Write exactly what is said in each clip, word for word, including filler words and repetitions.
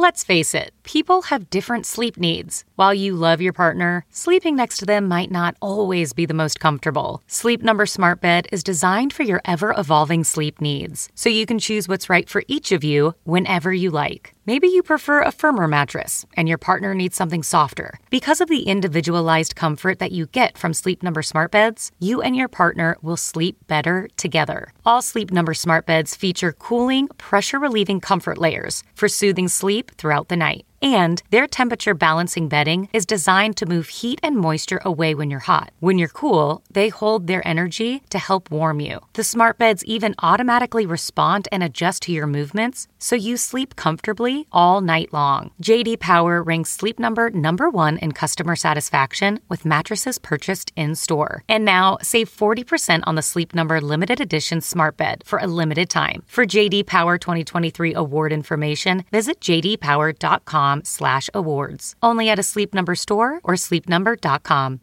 Let's face it, people have different sleep needs. While you love your partner, sleeping next to them might not always be the most comfortable. Sleep Number Smart Bed is designed for your ever-evolving sleep needs, so you can choose what's right for each of you whenever you like. Maybe you prefer a firmer mattress and your partner needs something softer. Because of the individualized comfort that you get from Sleep Number Smart Beds, you and your partner will sleep better together. All Sleep Number Smart Beds feature cooling, pressure-relieving comfort layers for soothing sleep throughout the night. And their temperature balancing bedding is designed to move heat and moisture away when you're hot. When you're cool, they hold their energy to help warm you. The smart beds even automatically respond and adjust to your movements, so you sleep comfortably all night long. J D Power ranks Sleep Number number one in customer satisfaction with mattresses purchased in-store. And now, save forty percent on the Sleep Number limited edition smart bed for a limited time. For J D Power twenty twenty-three award information, visit j d power dot com slash awards. Only at a Sleep Number store or sleep number dot com.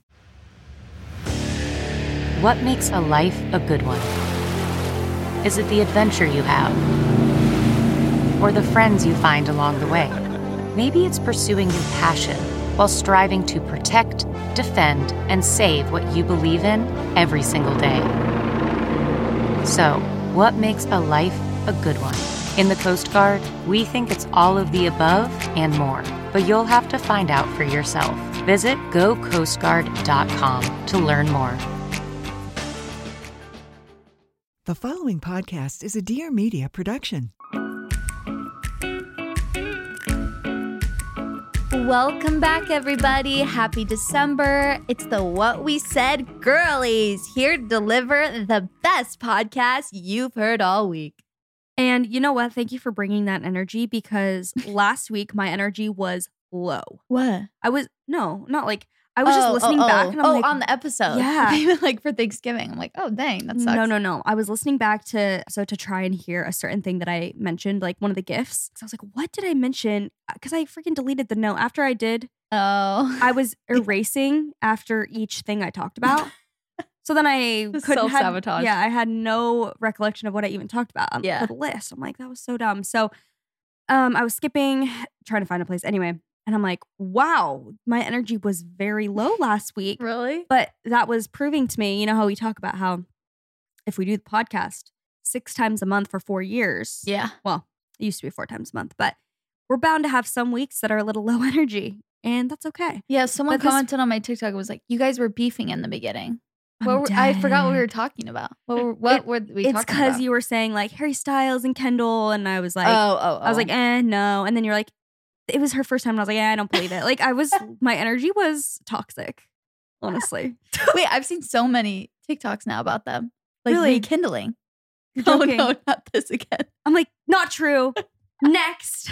What makes a life a good one? Is it the adventure you have? Or the friends you find along the way? Maybe it's pursuing your passion while striving to protect, defend, and save what you believe in every single day. So, what makes a life a good one? In the Coast Guard, we think it's all of the above and more, but you'll have to find out for yourself. Visit go coast guard dot com to learn more. The following podcast is a Dear Media production. Welcome back, everybody. Happy December. It's the What We Said Girlies, here to deliver the best podcast you've heard all week. And you know what? Thank you for bringing that energy, because last week my energy was low. What? I was, no, not like, I was oh, just listening oh, back. Oh, and I'm oh like, on the episode. Yeah. Even like for Thanksgiving. I'm like, oh, dang, that sucks. No, no, no. I was listening back to, so to try and hear a certain thing that I mentioned, like one of the gifts. So I was like, what did I mention? Because I freaking deleted the note. After I did, Oh. I was erasing after each thing I talked about. So then I couldn't self-sabotage. have, yeah, I had no recollection of what I even talked about on Yeah. the list. I'm like, that was so dumb. So um, I was skipping, trying to find a place anyway. And I'm like, wow, my energy was very low last week. Really? But that was proving to me, you know how we talk about how if we do the podcast six times a month for four years. Yeah. Well, it used to be four times a month, but we're bound to have some weeks that are a little low energy. And that's okay. Yeah, someone But this- commented on my TikTok. It was like, you guys were beefing in the beginning. I'm What were, I forgot what we were dead. talking about. What were, what It- were we It's talking because about? you were saying like Harry Styles and Kendall, and I was like, oh, oh, oh. I was like, eh, no. And then you're like, it was her first time, and I was like, eh, I don't believe it. Like I was, my energy was toxic, honestly. Wait, I've seen so many TikToks now about them. Like Really? rekindling. You're Oh joking. no, not this again. I'm like, not true. Next.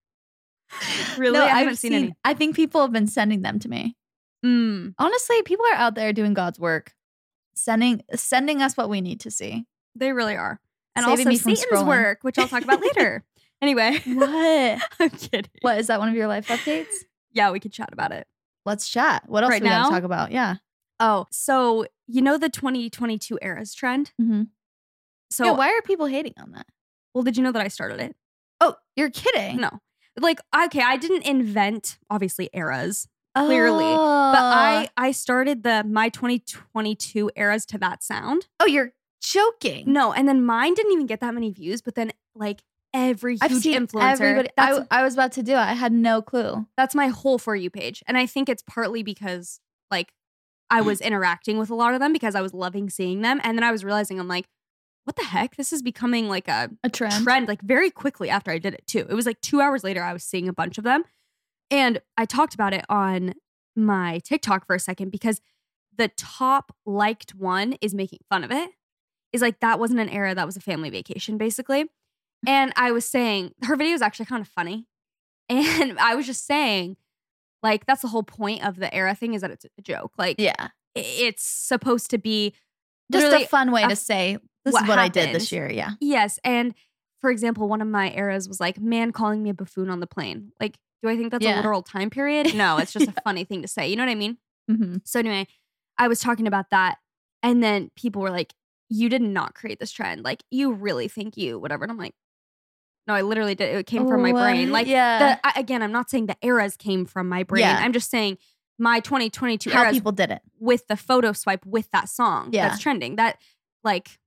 Really? No, I haven't I've seen, any. I think people have been sending them to me. Mm, Honestly, people are out there doing God's work, sending sending us what we need to see. they really are. And Saving also me from Satan's scrolling. work, which I'll talk about later. Anyway. What? I'm kidding. What is that? One of your life updates? Yeah, we could chat about it. Let's chat. What else Right do we got now? to talk about? Yeah. Oh, so you know the twenty twenty-two eras trend? Mm-hmm. So, yeah. Why are people hating on that? well, did you know that I started it? Oh, you're kidding. No. Like, okay, I didn't invent, obviously, eras, clearly. But I I started the my twenty twenty-two eras to that sound. Oh, you're joking. No, and then mine didn't even get that many views, but then like every huge I've seen influencer. everybody. That's, I, I was about to do it. I had no clue. that's my whole For You page. And I think it's partly because like I was interacting with a lot of them because I was loving seeing them. And then I was realizing I'm like, what the heck? This is becoming like a A trend. trend like very quickly after I did it too. It was like two hours later I was seeing a bunch of them. And I talked about it on my TikTok for a second because the top liked one is making fun of it. Is like that wasn't an era, that was a family vacation basically. And I was saying her video is actually kind of funny. And I was just saying like that's the whole point of the era thing is that it's a joke. Like Yeah. i- it's supposed to be Just literally a fun way a- to say this what is what I did happened. this year. Yeah. Yes. And for example, one of my eras was like, man calling me a buffoon on the plane. Like, do I think that's Yeah. a literal time period? No, it's just a funny thing to say. You know what I mean? Mm-hmm. So anyway, I was talking about that. And then people were like, you did not create this trend. Like, you really think you, whatever. And I'm like, No, I literally did. It came from my What? brain. Like, Yeah. the, I, again, I'm not saying the eras came from my brain. Yeah. I'm just saying my twenty twenty-two How eras people did it. with the photo swipe with that song Yeah. that's trending. That, like,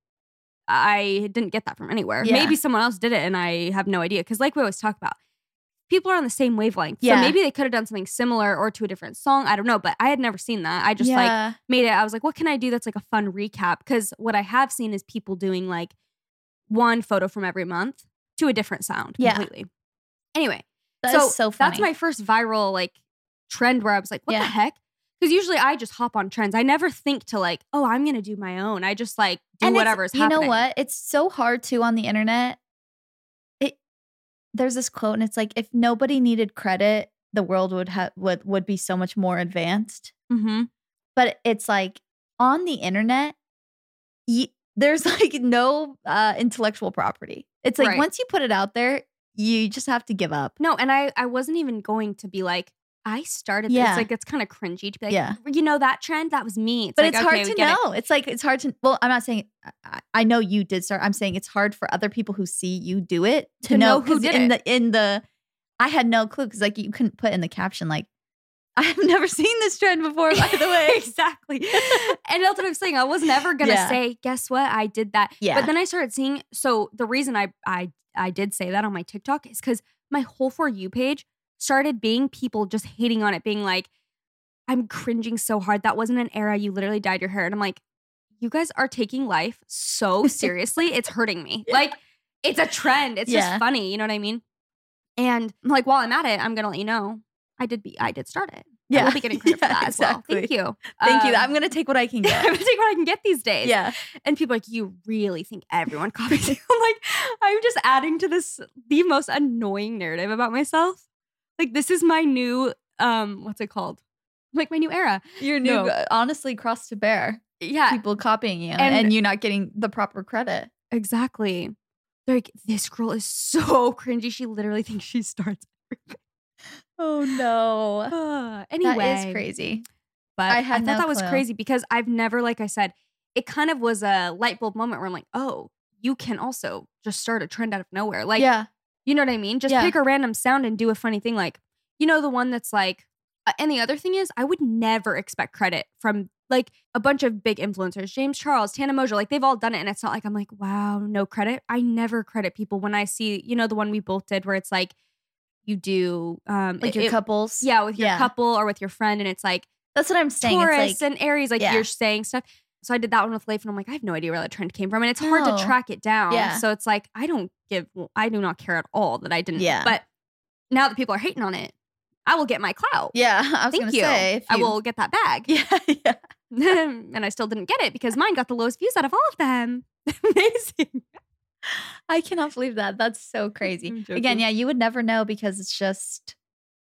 I didn't get that from anywhere. Yeah. Maybe someone else did it and I have no idea. Because like we always talk about, people are on the same wavelength. Yeah. So maybe they could have done something similar or to a different song. I don't know. But I had never seen that. I just like yeah. made it. I was like, what can I do that's like a fun recap? Because what I have seen is people doing like one photo from every month to a different sound Yeah. completely. Anyway, That so, is so funny. that's my first viral like trend where I was like, what Yeah. the heck? Because usually I just hop on trends. I never think to like, oh, I'm going to do my own. I just like do And it's- whatever's you happening. know what? It's so hard too on the internet. It there's this quote, and it's like, if nobody needed credit, the world would have would would be so much more advanced. Mm-hmm. But it's like on the internet, y- there's like no uh, intellectual property. It's like Right. once you put it out there, you just have to give up. No, and I, I wasn't even going to be like, I started Yeah. It's like, it's kind of cringy to be like, Yeah. you know, that trend, that was me. It's But like, it's okay, hard we to get it. know. It's like it's hard to. Well, I'm not saying. I, I know you did start. I'm saying it's hard for other people who see you do it to, To know know who 'cause did in it. the in the. I had no clue because like you couldn't put in the caption like, I've never seen this trend before. By the way, exactly. And that's what I'm saying. I was never gonna Yeah. say, guess what? I did that. Yeah. But then I started seeing. So the reason I I I did say that on my TikTok is because my whole For You page started being people just hating on it, being like, I'm cringing so hard. That wasn't an era. You literally dyed your hair. And I'm like, you guys are taking life so seriously. It's hurting me. Yeah. Like, it's a trend. It's Yeah. just funny. You know what I mean? And like, while I'm at it, I'm gonna let you know, I did be I did start it. I will be getting credit Yeah, for that as well. Thank exactly. you. Thank you. Um, I'm gonna take what I can I'm get. gonna take what I can get these days. yeah. And people are like, you really think everyone copies you? I'm like, I'm just adding to this the most annoying narrative about myself. Like, this is my new um, what's it called? Like my new era. Your new No. uh, honestly cross to bear. Yeah, People copying you And- and, you not getting the proper credit. exactly. They're like, this girl is so cringy. She literally thinks she starts everything. Oh no. Uh, anyway, That is crazy. But I I, had thought no that was clue. crazy because I've never, like I said, it kind of was a light bulb moment where I'm like, oh, you can also just start a trend out of nowhere. Like, yeah. you know what I mean? Just Yeah. pick a random sound and do a funny thing. Like, you know, the one that's like, uh, and the other thing is, I would never expect credit from like a bunch of big influencers, James Charles, Tana Mojo, like they've all done it. And it's not like, I'm like, wow, no credit. I never credit people when I see, you know, the one we both did where it's like, you do, um, Like it- your it- couples. yeah, with your Yeah. couple or with your friend. And it's like, That's what I'm saying. Taurus It's like, and Aries, like yeah. you're saying stuff. So I did that one with Leif, and I'm like, I have no idea where that trend came from, and it's hard No. to track it down. Yeah. So it's like I don't give, I do not care at all that I didn't. Yeah. But now that people are hating on it, I will get my clout. yeah, I was Thank gonna you. say. If I you- will get that bag. Yeah, yeah. And I still didn't get it because mine got the lowest views out of all of them. Amazing. I cannot believe that. That's so crazy. I'm joking. Again, yeah, you would never know because it's just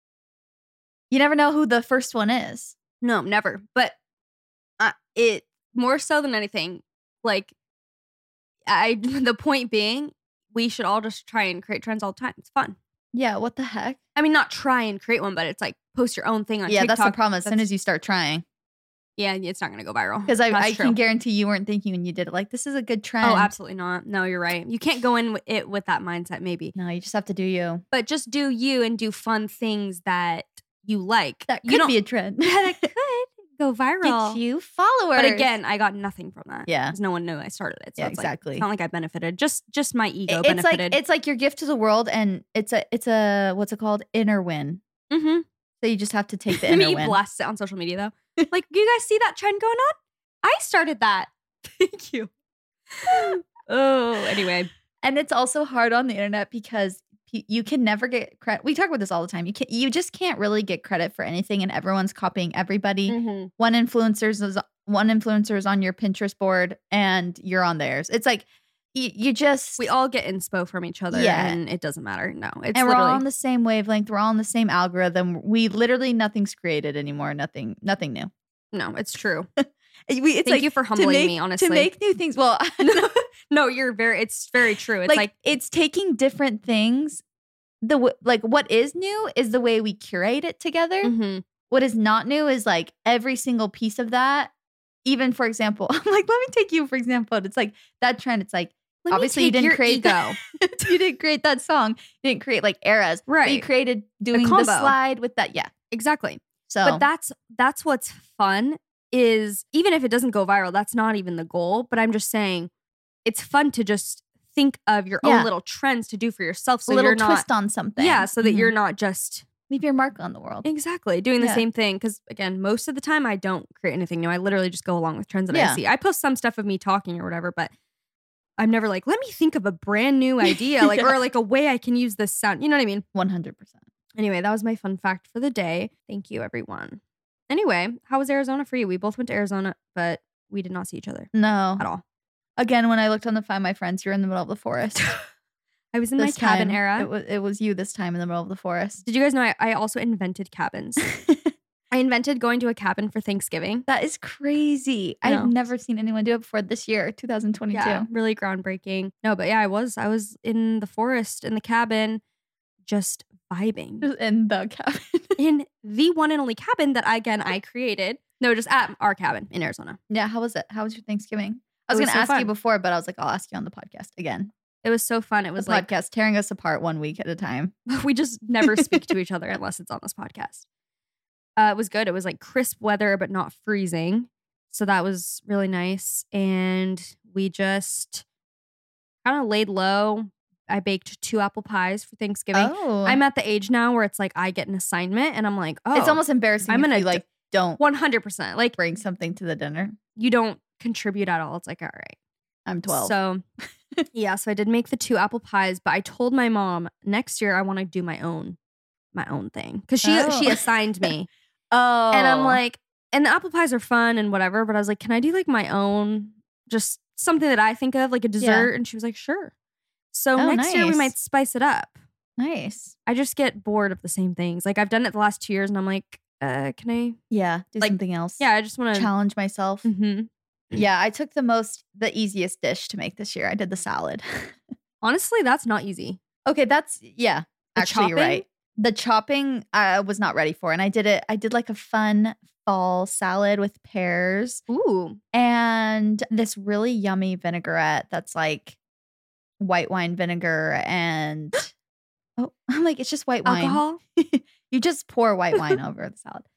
you never know who the first one is. No, never. But uh, it more so than anything, like I. The point being, we should all just try and create trends all the time. It's fun. Yeah, what the heck? I mean, not try and create one, but it's like post your own thing on Yeah, TikTok. that's the problem. As soon That's- as you start trying, Yeah, it's not going to go viral. because I, That's I true. can guarantee you weren't thinking when you did it like this is a good trend. Oh, absolutely not. No, you're right. You can't go in with it with that mindset, maybe. No, you just have to do you. But just do you and do fun things that you like. That you could don't- be a trend. that could go viral. Get you followers. But again, I got nothing from that. Yeah. because no one knew I started it. So Yeah, it's exactly. Like, it's not like I benefited. Just, just my ego It- it's like benefited. it's like your gift to the world, and it's a it's a what's it called inner win. mm-hmm. So you just have to take the inner Me win. blast it on social media though. Like, you guys see that trend going on? I started that. Thank you. Oh, anyway. And it's also hard on the internet because pe- you can never get credit. We talk about this all the time. You can you just can't really get credit for anything, and everyone's copying everybody. Mm-hmm. One influencer's is one influencer is on your Pinterest board, and you're on theirs. It's like you, you just We all get inspo from each other, Yeah. and it doesn't matter. No, it's and we're all literally on the same wavelength. We're all on the same algorithm. We literally nothing's created anymore. Nothing nothing new. no, it's true. We, it's Thank like you for to humbling make- me. Honestly, to make new things. Well, no, you're very. It's very true. It's like, like, it's taking different things. The w- like what is new is the way we curate it together. mhm. What is not new is like every single piece of that. Even for example, I'm like, let me take you for example. It's like that trend. It's like Let obviously me you take didn't your create ego. you didn't create that song. You didn't create like eras. But Right. you created doing the combo. slide with that. Yeah. Exactly. So But that's that's what's fun is even if it doesn't go viral, that's not even the goal. But I'm just saying it's fun to just think of your Yeah. own little trends to do for yourself. So a little you're not twist on something. Yeah, so that Mhm. you're not just leave your mark on the world. exactly doing the Yeah. same thing. Cause again, most of the time I don't create anything new. I literally just go along with trends that Yeah. I see. I post some stuff of me talking or whatever, but I'm never like, let me think of a brand new idea, like Yeah. or like a way I can use this sound. You know what I mean? one hundred percent. Anyway, that was my fun fact for the day. Thank you, everyone. Anyway, how was Arizona for you? We both went to Arizona, but we did not see each other No. at all. Again, when I looked on the Find My Friends, you're in the middle of the forest. I was in This my cabin time, era. It was, it was you this time in the middle of the forest. Did you guys know I, I also invented cabins? I invented going to a cabin for Thanksgiving. That is crazy. I know. I've never seen anyone do it before this year, twenty twenty-two. Yeah, really groundbreaking. No, but yeah, I was. I was in the forest, in the cabin, just vibing. Just in the cabin. in the one and only cabin that, again, I created. No, just at our cabin in Arizona. Yeah, how was it? How was your Thanksgiving? I was, It was going to so ask you fun. before, but I was like, I'll ask you on the podcast again. It was so fun. It It was was like, podcast tearing us apart one week at a time. we just never speak to each other unless it's on this podcast. Uh, it was good. It was like crisp weather, but not freezing. So that was really nice. And we just kind of laid low. I baked two apple pies for Thanksgiving. Oh. I'm at the age now where it's like I get an assignment and I'm like, oh, It's almost embarrassing I'm if gonna you like don't one hundred percent. Like bring something to the dinner. you don't contribute at all. It's like, all right. I'm twelve. So yeah, so I did make the two apple pies, but I told my mom next year I want to do my own, my own thing because she Oh. she assigned me, oh. and I'm like, and the apple pies are fun and whatever, but I was like, can I do like my own, just something that I think of like a dessert? And she was like, sure. So Oh, next year we nice. might spice it up. nice. I just get bored of the same things. Like I've done it the last two years, and I'm like, uh, can I? Yeah. Do Like, something else. Yeah, I just want to. Challenge myself. hmm Yeah, I took the most, the easiest dish to make this year. I did the salad. Honestly, that's not easy. Okay, that's, yeah, The actually you're chopping? right. The chopping I was not ready for. And I did it, I did like a fun fall salad with pears Ooh, and this really yummy vinaigrette that's like white wine vinegar and, oh, I'm like, it's just white wine. alcohol. You just pour white wine over the salad.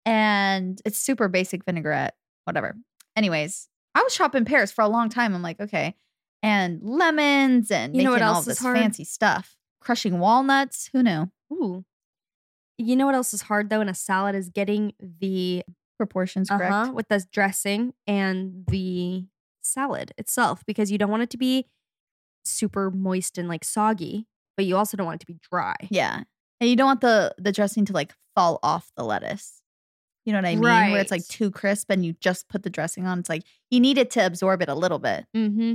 And it's super basic vinaigrette, whatever. Anyways, I was chopping pears for a long time. I'm like, okay. And lemons and You know making what all else is this hard? fancy stuff. Crushing walnuts. Who knew? Ooh. You know what else is hard though in a salad is getting the Proportions correct. uh-huh with the dressing and the salad itself because you don't want it to be super moist and like soggy, but you also don't want it to be dry. Yeah. And you don't want the the dressing to like fall off the lettuce. You know what I mean? Where it's like Right. too crisp and you just put the dressing on. It's like you need it to absorb it a little bit. Mm-hmm.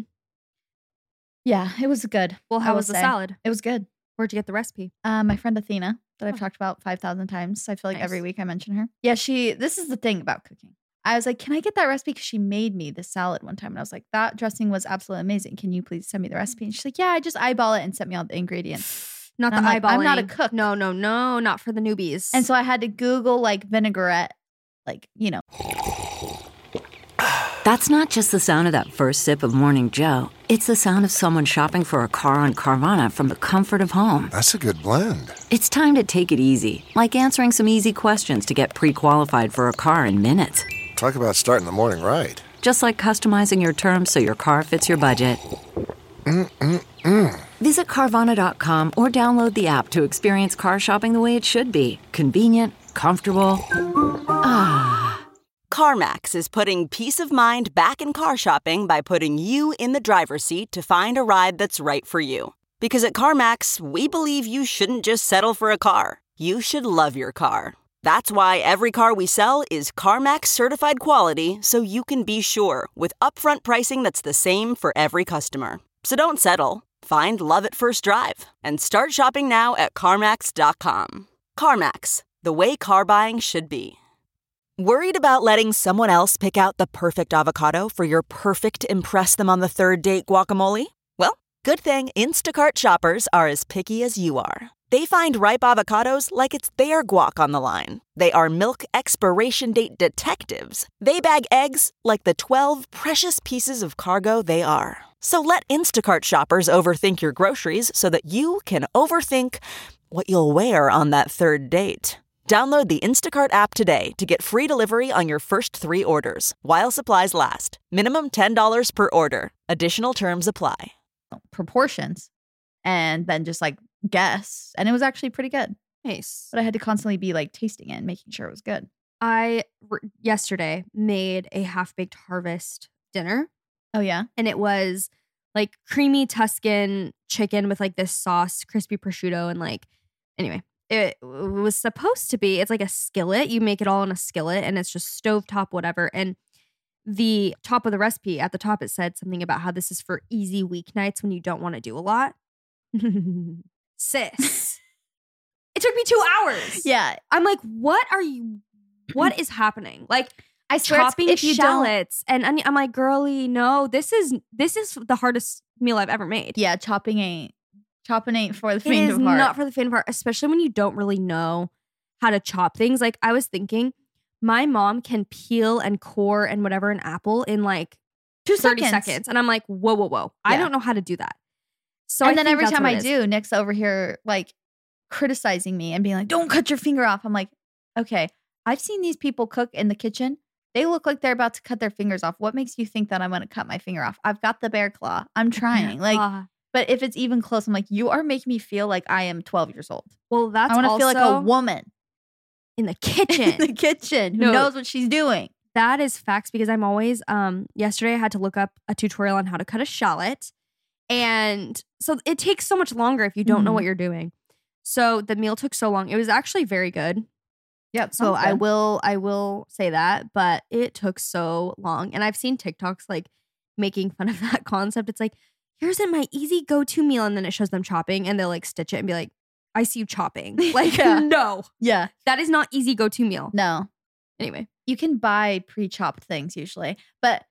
Yeah, it was good. Well, I how will was the say. salad? It was good. Where'd you get the recipe? Uh, my friend Athena, that I've Oh. talked about five thousand times. I feel like every Nice. week I mention her. Yeah, she, this is the thing about cooking. I was like, can I get that recipe? Because she made me this salad one time. And I was like, that dressing was absolutely amazing. Can you please send me the recipe? And she's like, yeah, I just eyeball it and sent me all the ingredients. Not And the I'm like, eyeballing. I'm not a cook. No, no, no, not for the newbies. And so I had to Google like vinaigrette, like, you know. That's not just the sound of that first sip of Morning Joe. It's the sound of someone shopping for a car on Carvana from the comfort of home. That's a good blend. It's time to take it easy, like answering some easy questions to get pre-qualified for a car in minutes. Talk about starting the morning right. Just like customizing your terms so your car fits your budget. Mm-mm-mm. Visit Carvana dot com or download the app to experience car shopping the way it should be. Convenient, comfortable. Ah. CarMax is putting peace of mind back in car shopping by putting you in the driver's seat to find a ride that's right for you. Because at CarMax, we believe you shouldn't just settle for a car. You should love your car. That's why every car we sell is CarMax certified quality, so you can be sure with upfront pricing that's the same for every customer. So don't settle. Find love at first drive and start shopping now at CarMax dot com. CarMax, the way car buying should be. Worried about letting someone else pick out the perfect avocado for your perfect impress them on the third date guacamole? Well, good thing Instacart shoppers are as picky as you are. They find ripe avocados like it's their guac on the line. They are milk expiration date detectives. They bag eggs like the twelve precious pieces of cargo they are. So let Instacart shoppers overthink your groceries so that you can overthink what you'll wear on that third date. Download the Instacart app today to get free delivery on your first three orders, while supplies last. Minimum ten dollars per order. Additional terms apply. Proportions and then just like guess. And it was actually pretty good. Nice. But I had to constantly be like tasting it and making sure it was good. I r- yesterday made a half-baked harvest dinner. Oh, yeah? And it was like creamy Tuscan chicken with like this sauce, crispy prosciutto, and like, anyway, it was supposed to be, it's like a skillet. You make it all in a skillet and it's just stovetop, whatever. And the top of the recipe, at the top, it said something about how this is for easy weeknights when you don't want to do a lot. Sis. It took me two hours. Yeah. I'm like, what are you, what is happening? Like, I swear chopping if you shallots and onion. I'm like, girly, no, this is this is the hardest meal I've ever made. Yeah, chopping ain't chopping ain't for the It faint is of heart. not for the faint of heart, especially when you don't really know how to chop things. Like I was thinking, my mom can peel and core and whatever an apple in like Two thirty seconds. seconds. And I'm like, whoa, whoa, whoa. I Yeah. don't know how to do that. So and I then think every that's time what I it is. do, Nick's over here like criticizing me and being like, don't cut your finger off. I'm like, okay, I've seen these people cook in the kitchen. They look like they're about to cut their fingers off. What makes you think that I'm going to cut my finger off? I've got the bear claw. I'm trying. Like, Ah. but if it's even close, I'm like, you are making me feel like I am twelve years old. Well, that's I want to also feel like a woman in the in kitchen. the kitchen who No. knows what she's doing. That is facts because I'm always um yesterday I had to look up a tutorial on how to cut a shallot. And so it takes so much longer if you don't know Mhm. what you're doing. So the meal took so long. It was actually very good. Yep. So I will I will say that, but it took so long. And I've seen TikToks like making fun of that concept. It's like, here's in my easy go-to meal, and then it shows them chopping and they'll like stitch it and be like, I see you chopping. Like, Yeah. no, Yeah. that is not easy go-to meal. No. Anyway. You can buy pre-chopped things usually, but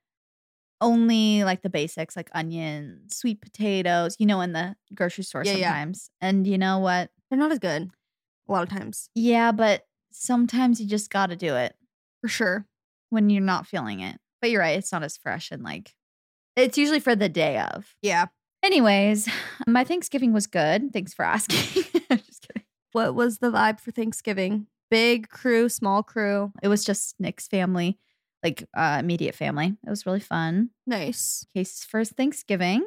only like the basics, like onions, sweet potatoes, you know, in the grocery store Yeah, yeah. sometimes. And you know what? They're not as good a lot of times. Yeah, but sometimes you just got to do it For sure. when you're not feeling it. But you're right, it's not as fresh and like it's usually for the day of. Yeah. Anyways, my Thanksgiving was good. Thanks for asking. I'm just kidding. What was the vibe for Thanksgiving? Big crew, small crew. It was just Nick's family, like uh, immediate family. It was really fun. Nice. Casey's first Thanksgiving.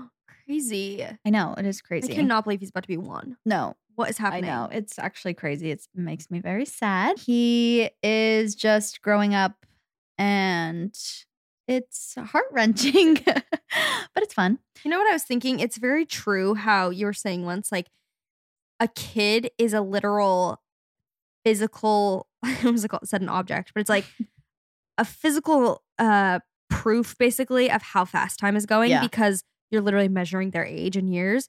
Crazy. I know, it is crazy. I cannot believe he's about to be one. No, What is I happening? know. It's actually crazy. It's, it makes me very sad. He is just growing up and it's heart wrenching, but it's fun. You know what I was thinking? It's very true how you were saying once, like a kid is a literal physical, I was called said an object, but it's like a physical uh proof basically of how fast time is going Yeah. because you're literally measuring their age in years.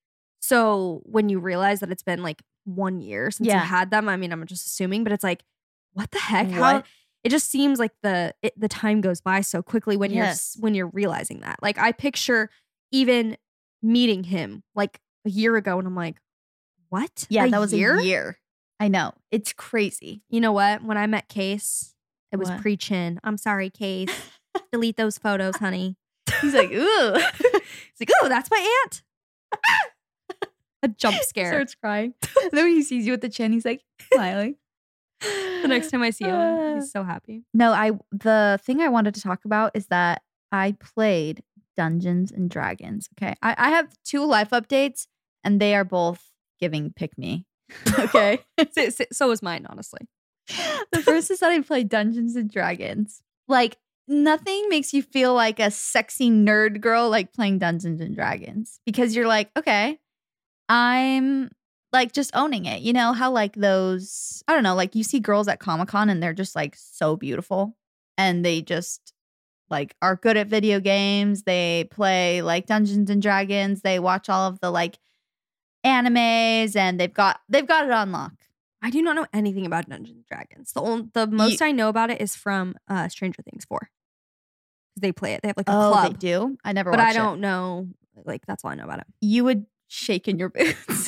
So when you realize that it's been like one year since Yeah. you had them, I mean, I'm just assuming, but it's like, what the heck? How What? it just seems like the it, the time goes by so quickly when you're Yes. s- when you're realizing that. Like I picture even meeting him like a year ago, and I'm like, what? Yeah, A that was year? a year. I know. It's crazy. You know what? When I met Case, it was What? pre-chin. I'm sorry, Case. Delete those photos, honey. He's like, ooh. He's like, oh, that's my aunt. A jump scare. Starts crying. And then when he sees you with the chin, he's like smiling. The next time I see him, he's so happy. No, I the thing I wanted to talk about is that I played Dungeons and Dragons. Okay. I, I have two life updates and they are both giving pick me. Okay. So, so- so is mine, honestly. The first is that I played Dungeons and Dragons. Like nothing makes you feel like a sexy nerd girl like playing Dungeons and Dragons because you're like, okay, I'm like just owning it. You know how like those, I don't know, like you see girls at Comic-Con and they're just like so beautiful and they just like are good at video games. They play like Dungeons and Dragons. They watch all of the like animes and they've got they've got it on lock. I do not know anything about Dungeons and Dragons. The only, the most I know about it is from uh, Stranger Things four. They play it. They have like a Oh, club. they do? I never But I watched it. don't know. Like, that's all I know about it. You would shake in your boots.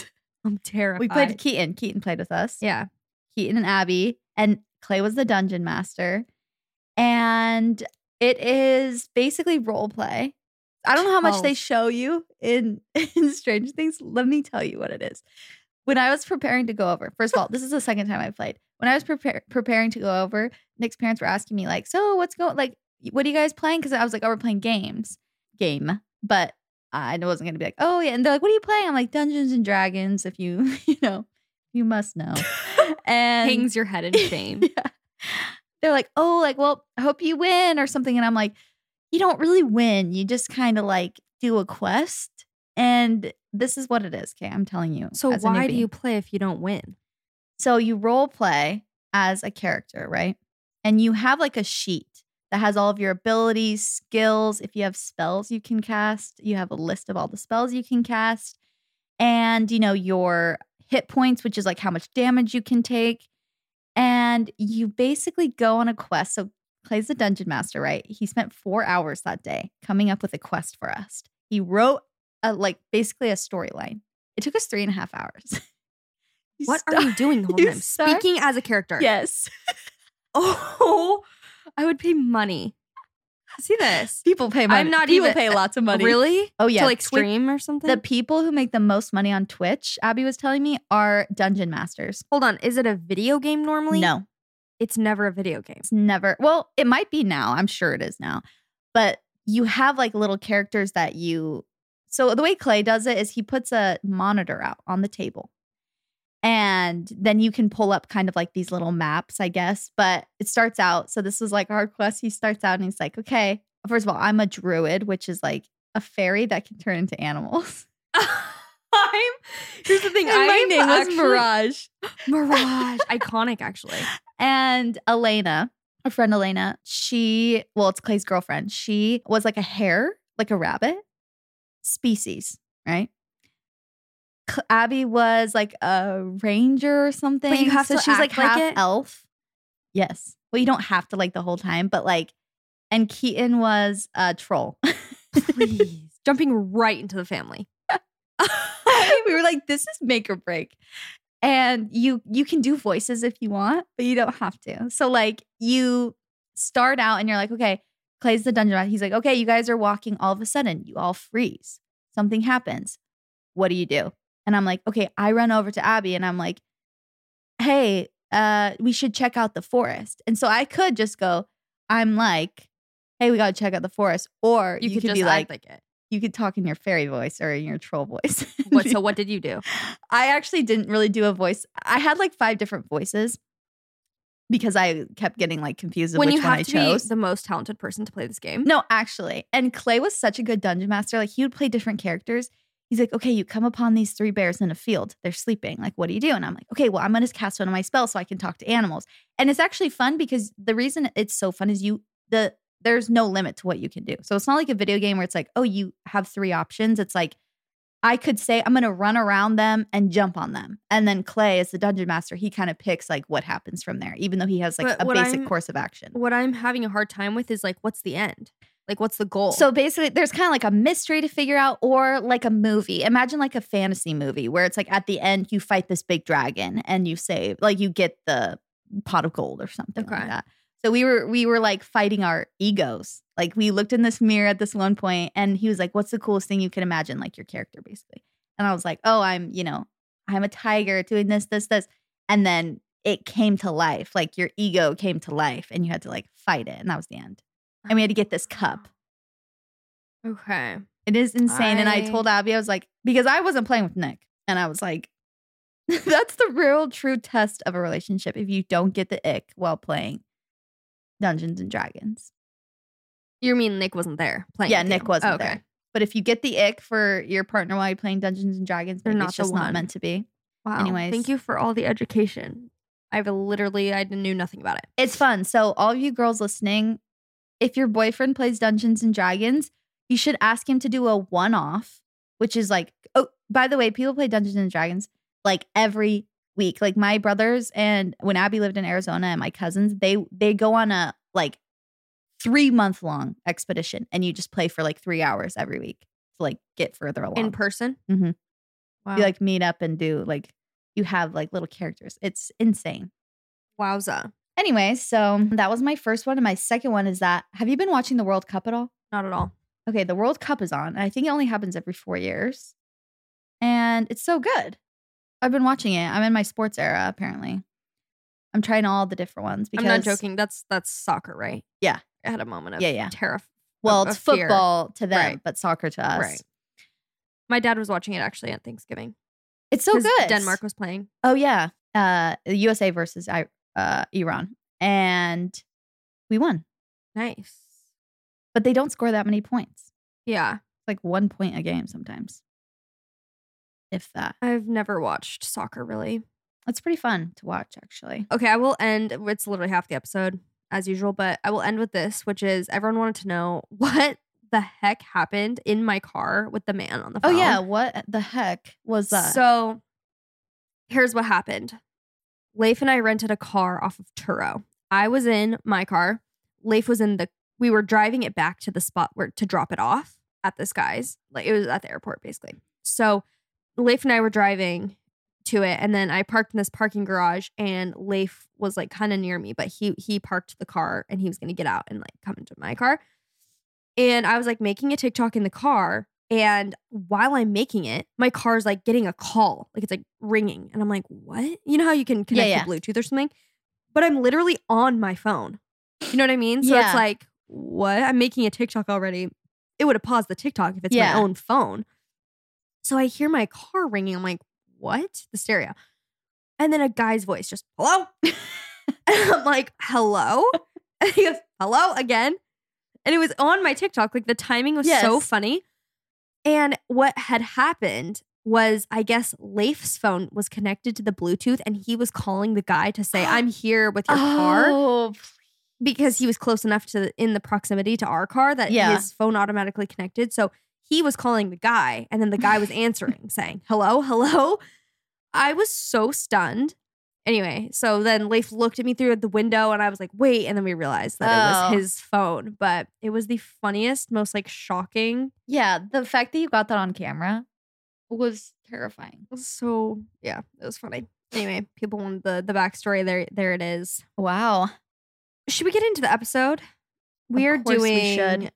I'm terrified. We played Keaton. Keaton played with us. Yeah. Keaton and Abby. And Clay was the dungeon master. And it is basically role play. I don't know how much they show you in, in Stranger Things. Let me tell you what it is. When I was preparing to go over, first of all, this is the second time I played. When I was prepare, preparing to go over, Nick's parents were asking me like, so what's going, like, what are you guys playing? Because I was like, oh, we're playing games. Game. But I wasn't going to be like, oh, yeah. And they're like, what are you playing? I'm like, Dungeons and Dragons, if you, you know, you must know. And hangs your head in shame. Yeah. They're like, oh, like, well, I hope you win or something. And I'm like, you don't really win. You just kind of like do a quest. And this is what it is. Okay, I'm telling you. So why do you play if you don't win? So you role play as a character, right? And you have like a sheet that has all of your abilities, skills. If you have spells you can cast, you have a list of all the spells you can cast. And, you know, your hit points, which is like how much damage you can take. And you basically go on a quest. So Clay's the dungeon master, right? He spent four hours that day coming up with a quest for us. He wrote a, like basically a storyline. It took us three and a half hours. What start, are you doing the whole time? Start, Speaking as a character. Yes. Oh, I would pay money. See this? People pay money. I'm not People even, pay lots of money. Really? Oh, yeah. To like stream or something? The people who make the most money on Twitch, Abby was telling me, are dungeon masters. Hold on. Is it a video game normally? No. It's never a video game. It's never. Well, it might be now. I'm sure it is now. But you have like little characters that you. So the way Clay does it is he puts a monitor out on the table. And then you can pull up kind of like these little maps, I guess. But it starts out. So this is like our quest. He starts out and he's like, okay, first of all, I'm a druid, which is like a fairy that can turn into animals. I'm. Here's the thing. And I my name actually, was Mirage. Mirage. Iconic, actually. And Elena, our friend Elena, she, well, it's Clay's girlfriend. She was like a hare, like a rabbit species, right? Abby was like a ranger or something. But you have so to she was like act like half it? elf. Yes. Well, you don't have to like the whole time, but like, and Keaton was a troll. Please. Jumping right into the family. We were like, this is make or break. And you you can do voices if you want, but you don't have to. So like you start out and you're like, okay, Clay's the dungeon master. He's like, okay, you guys are walking. All of a sudden, you all freeze. Something happens. What do you do? And I'm like, okay, I run over to Abby and I'm like, hey, uh, we should check out the forest. And so I could just go, I'm like, hey, we got to check out the forest. Or You, you, could, could just be like, act like it. you could talk in your fairy voice or in your troll voice. What? So what did you do? I actually didn't really do a voice. I had like five different voices because I kept getting like confused of When which you one have I to chose. be the most talented person to play this game. No, actually. And Clay was such a good dungeon master. Like he would play different characters. He's like, okay, you come upon these three bears in a field. They're sleeping. Like, what do you do? And I'm like, okay, well, I'm going to cast one of my spells so I can talk to animals. And it's actually fun because the reason it's so fun is you, the, there's no limit to what you can do. So it's not like a video game where it's like, oh, you have three options. It's like, I could say I'm going to run around them and jump on them. And then Clay, as the dungeon master, he kind of picks like what happens from there, even though he has like But a what basic I'm- course of action. What I'm having a hard time with is like, what's the end? Like, what's the goal? So basically, there's kind of like a mystery to figure out, or like a movie. Imagine like a fantasy movie where it's like at the end, you fight this big dragon and you save, like you get the pot of gold or something Okay. like that. So we were we were like fighting our egos. Like we looked in this mirror at this one point, and he was like, "What's the coolest thing you can imagine?" Like your character, basically. And I was like, "Oh, I'm you know, I'm a tiger doing this, this, this," and then it came to life. Like your ego came to life, and you had to like fight it, and that was the end. And we had to get this cup. Okay. It is insane. And I I- told Abby, I was like, because I wasn't playing with Nick. And I was like, that's the real true test of a relationship if you don't get the ick while playing Dungeons and Dragons. You mean Nick wasn't there playing? Yeah, with Nick you? wasn't okay. there. But if you get the ick for your partner while you're playing Dungeons and Dragons, They're maybe not it's the just not one. meant to be. Wow. Anyways. Thank you for all the education. I've literally, I knew nothing about it. It's fun. So all of you girls listening, if your boyfriend plays Dungeons and Dragons, you should ask him to do a one-off, which is like, oh, by the way, people play Dungeons and Dragons like every week. Like my brothers and when Abby lived in Arizona and my cousins, they they go on a like three month long expedition and you just play for like three hours every week to like get further along. In person? Mhm. Wow. You like meet up and do like, you have like little characters. It's insane. Wowza. Anyway, so that was my first one. And my second one is that, have you been watching the World Cup at all? Not at all. Okay, the World Cup is on. And I think it only happens every four years. And it's so good. I've been watching it. I'm in my sports era, apparently. I'm trying all the different ones because I'm not joking. That's that's soccer, right? Yeah. I had a moment of Yeah, yeah. terror. Well, of- it's of fear. football to them, Right. but soccer to us. Right. My dad was watching it actually at Thanksgiving. It's so 'Cause good. Denmark was playing. Oh yeah, uh, the U S A versus I- uh, Iran, and we won. Nice. But they don't score that many points. Yeah. It's like one point a game sometimes, if that. I've never watched soccer really. It's pretty fun to watch, actually. Okay, I will end. It's literally half the episode as usual, but I will end with this, which is everyone wanted to know what the heck happened in my car with the man on the Oh phone. yeah, what the heck was that? So here's what happened. Leif and I rented a car off of Turo. I was in my car. Leif was in the, we were driving it back to the spot where to drop it off at this guy's. Like it was at the airport basically. So Leif and I were driving to it, and then I parked in this parking garage, and Leif was like kind of near me, but he he parked the car and he was gonna get out and like come into my car. And I was like making a TikTok in the car, and while I'm making it, my car's like getting a call, like it's like ringing, and I'm like, what? You know how you can connect Yeah, to Bluetooth or something? But I'm literally on my phone. You know what I mean? So Yeah. it's like, what? I'm making a TikTok already. It would have paused the TikTok if it's Yeah. my own phone. So I hear my car ringing. I'm like, what? The stereo. And then a guy's voice just, hello? And I'm like, hello? And he goes, hello again. And it was on my TikTok. Like the timing was so Yes. funny. And what had happened was, I guess Leif's phone was connected to the Bluetooth, and he was calling the guy to say, I'm here with your car. Oh, Because he was close enough to in the proximity to our car that Yeah. his phone automatically connected. So he was calling the guy, and then the guy was answering, saying, hello, hello. I was so stunned. Anyway, so then Leif looked at me through the window, and I was like, wait. And then we realized that it Oh. was his phone. But it was the funniest, most like shocking. yeah. The fact that you got that on camera was terrifying. So yeah, it was funny. Anyway, people want the the backstory. There, there it is. Wow. Should we get into the episode? We are course we doing should.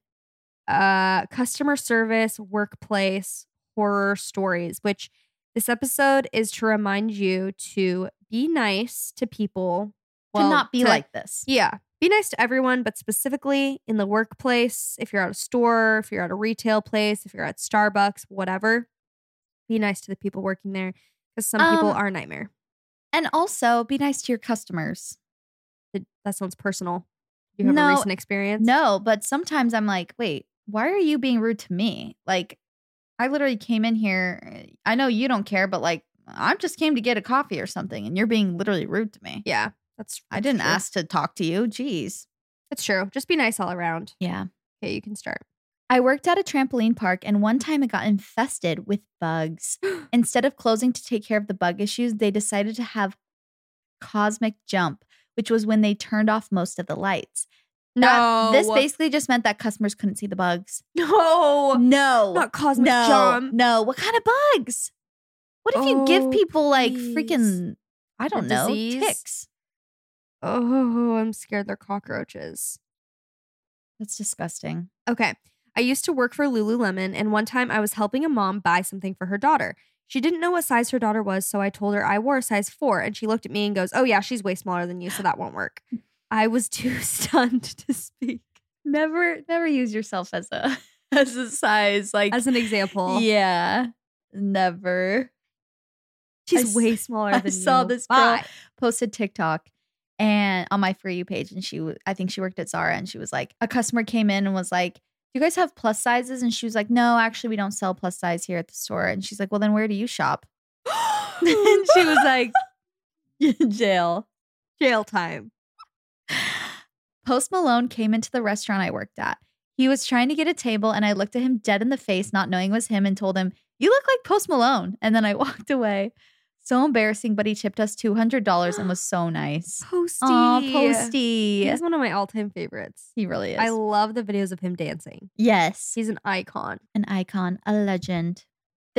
uh customer service, workplace, horror stories, which this episode is to remind you to be nice to people. to not be to- like this. Yeah. Be nice to everyone, but specifically in the workplace, if you're at a store, if you're at a retail place, if you're at Starbucks, whatever, be nice to the people working there, because some people Um, are a nightmare. And also be nice to your customers. Did- That sounds personal. Do you have No, a recent experience? No, but sometimes I'm like, wait, why are you being rude to me? Like, I literally came in here. I know you don't care, but like, I just came to get a coffee or something, and you're being literally rude to me. Yeah, that's. I that's didn't true. ask to talk to you. Jeez. It's true. Just be nice all around. Yeah. Okay, you can start. I worked at a trampoline park, and one time it got infested with bugs. Instead of closing to take care of the bug issues, they decided to have cosmic jump, which was when they turned off most of the lights. That- this basically just meant that customers couldn't see the bugs. no, No. not cosmic no. jump. No. What kind of bugs? What if you give Oh, people like please. freaking, I don't know, disease? ticks? Oh, I'm scared they're cockroaches. That's disgusting. Okay. I used to work for Lululemon, and one time I was helping a mom buy something for her daughter. She didn't know what size her daughter was, so I told her I wore a size four, and she looked at me and goes, oh yeah, she's way smaller than you, so that won't work. I was too stunned to speak. Never, never use yourself as a as a size like As an example, yeah, never. she's I s- way smaller I than you. saw this girl Bye. posted TikTok and on my For You page, and she, w- I think she worked at Zara, and she was like, a customer came in and was like, "Do you guys have plus sizes?" And she was like, "No, actually, we don't sell plus size here at the store." And she's like, "Well, then where do you shop?" And she was like, "Jail." jail time. Post Malone came into the restaurant I worked at. He was trying to get a table, and I looked at him dead in the face, not knowing it was him, and told him, "You look like Post Malone." And then I walked away. So embarrassing, but he tipped us two hundred dollars and was so nice. Posty. Aw, Posty. He's one of my all-time favorites. He really is. I love the videos of him dancing. yes. He's an icon. An icon, a legend.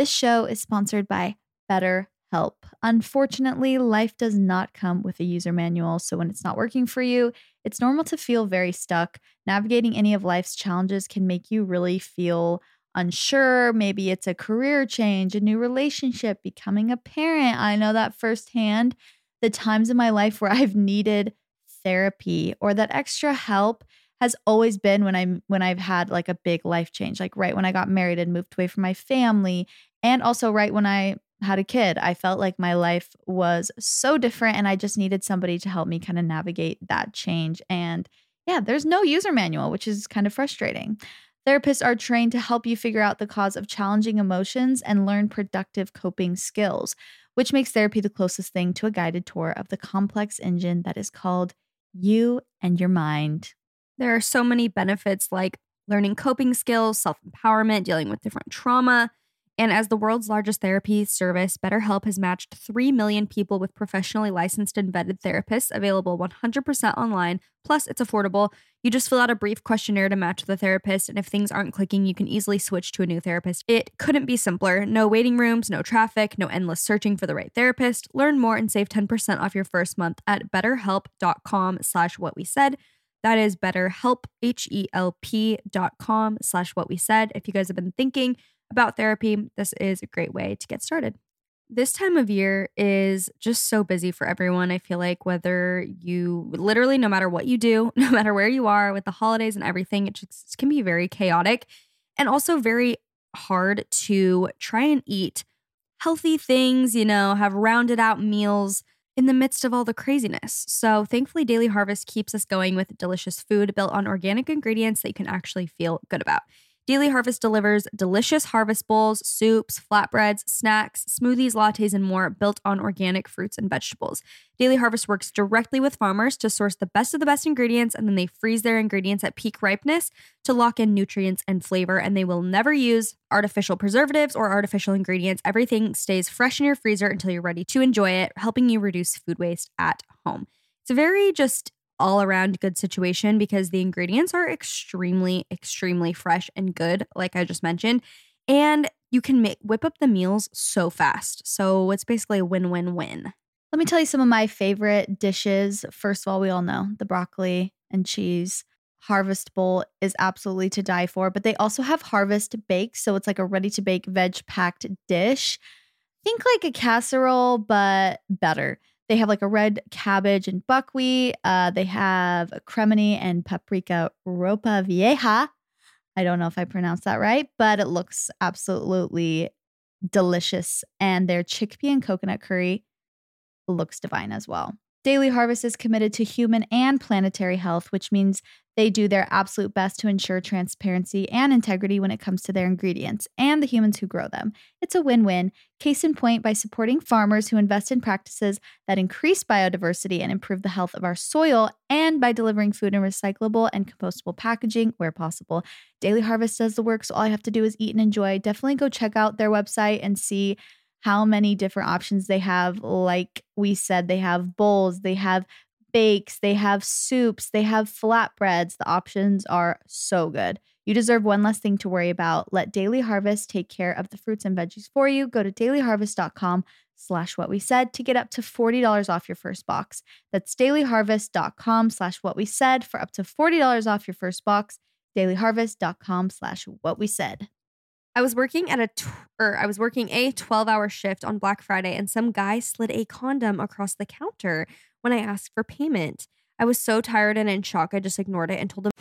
This show is sponsored by BetterHelp. Unfortunately, life does not come with a user manual, so when it's not working for you, it's normal to feel very stuck. Navigating any of life's challenges can make you really feel unsure. Maybe it's a career change, a new relationship, becoming a parent. I know that firsthand. The times in my life where I've needed therapy or that extra help has always been when I'm when I've had like a big life change, like right when I got married and moved away from my family, and also right when I had a kid. I felt like my life was so different and I just needed somebody to help me kind of navigate that change. And yeah, there's no user manual, which is kind of frustrating. Therapists are trained to help you figure out the cause of challenging emotions and learn productive coping skills, which makes therapy the closest thing to a guided tour of the complex engine that is called you and your mind. There are so many benefits like learning coping skills, self-empowerment, dealing with different trauma. And as the world's largest therapy service, BetterHelp has matched three million people with professionally licensed and vetted therapists, available one hundred percent online. Plus, it's affordable. You just fill out a brief questionnaire to match with a therapist, and if things aren't clicking, you can easily switch to a new therapist. It couldn't be simpler. No waiting rooms, no traffic, no endless searching for the right therapist. Learn more and save ten percent off your first month at betterhelp.com slash what we said. That is betterhelp, H-E-L-P dot com slash what we said. If you guys have been thinking about therapy, this is a great way to get started. This time of year is just so busy for everyone. I feel like whether you literally, no matter what you do, no matter where you are with the holidays and everything, it just can be very chaotic and also very hard to try and eat healthy things, you know, have rounded out meals in the midst of all the craziness. So thankfully, Daily Harvest keeps us going with delicious food built on organic ingredients that you can actually feel good about. Daily Harvest delivers delicious harvest bowls, soups, flatbreads, snacks, smoothies, lattes, and more built on organic fruits and vegetables. Daily Harvest works directly with farmers to source the best of the best ingredients, and then they freeze their ingredients at peak ripeness to lock in nutrients and flavor, and they will never use artificial preservatives or artificial ingredients. Everything stays fresh in your freezer until you're ready to enjoy it, helping you reduce food waste at home. It's a very just all around good situation because the ingredients are extremely, extremely fresh and good, like I just mentioned. And you can make whip up the meals so fast. So it's basically a win-win-win. Let me tell you some of my favorite dishes. First of all, we all know the broccoli and cheese Harvest Bowl is absolutely to die for, but they also have Harvest Bake. So it's like a ready-to-bake veg-packed dish. Think like a casserole, but better. They have like a red cabbage and buckwheat. Uh, they have cremini and paprika ropa vieja. I don't know if I pronounced that right, but it looks absolutely delicious. And their chickpea and coconut curry looks divine as well. Daily Harvest is committed to human and planetary health, which means they do their absolute best to ensure transparency and integrity when it comes to their ingredients and the humans who grow them. It's a win-win. Case in point, by supporting farmers who invest in practices that increase biodiversity and improve the health of our soil, and by delivering food in recyclable and compostable packaging where possible. Daily Harvest does the work, so all you have to do is eat and enjoy. Definitely go check out their website and see how many different options they have. Like we said, they have bowls, they have bakes, they have soups, they have flatbreads. The options are so good. You deserve one less thing to worry about. Let Daily Harvest take care of the fruits and veggies for you. Go to dailyharvest.com slash what we said to get up to forty dollars off your first box. That's dailyharvest.com slash what we said for up to forty dollars off your first box. dailyharvest.com slash what we said. I was working at a t- or I was working a twelve-hour shift on Black Friday, and some guy slid a condom across the counter when I asked for payment. I was so tired and in shock, I just ignored it and told him.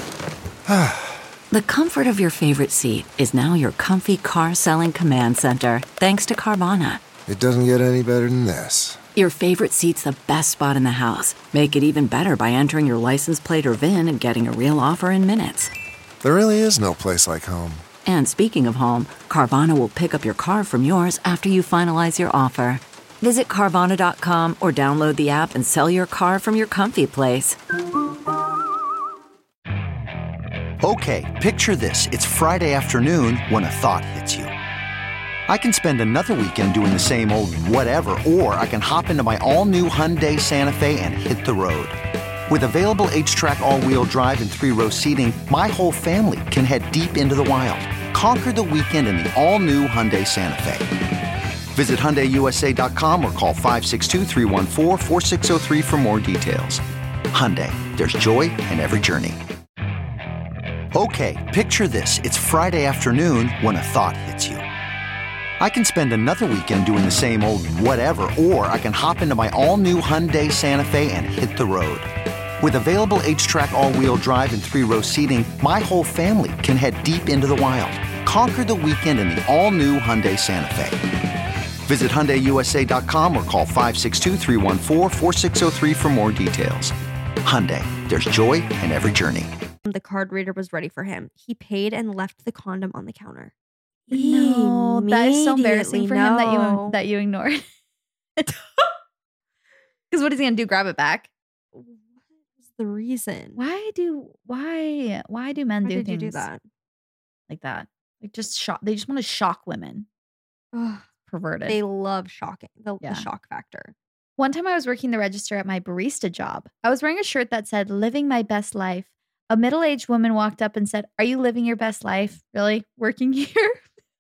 The comfort of your favorite seat is now your comfy car selling command center, thanks to Carvana. It doesn't get any better than this. Your favorite seat's the best spot in the house. Make it even better by entering your license plate or V I N and getting a real offer in minutes. There really is no place like home. And speaking of home, Carvana will pick up your car from yours after you finalize your offer. Visit Carvana dot com or download the app and sell your car from your comfy place. Okay, picture this. It's Friday afternoon when a thought hits you. I can spend another weekend doing the same old whatever, or I can hop into my all-new Hyundai Santa Fe and hit the road. With available H-Track all-wheel drive and three-row seating, my whole family can head deep into the wild. Conquer the weekend in the all-new Hyundai Santa Fe. Visit Hyundai U S A dot com or call five six two, three one four, four six zero three for more details. Hyundai, there's joy in every journey. Okay, picture this. It's Friday afternoon when a thought hits you. I can spend another weekend doing the same old whatever, or I can hop into my all-new Hyundai Santa Fe and hit the road. With available H-Track all-wheel drive and three-row seating, my whole family can head deep into the wild. Conquer the weekend in the all-new Hyundai Santa Fe. Visit Hyundai U S A dot com or call five six two, three one four, four six zero three for more details. Hyundai, there's joy in every journey. The card reader was ready for him. He paid and left the condom on the counter. No, that is so embarrassing for him that No. you that you ignored. Because what is he gonna do? Grab it back? What was the reason? Why do why why do men Why do did things you do that? like that? Like just shock. They just want to shock women. Ugh, Perverted. they love shocking. The, Yeah. the shock factor. One time I was working the register at my barista job. I was wearing a shirt that said, "Living my best life." A middle-aged woman walked up and said, "Are you living your best life? Really? Working here?"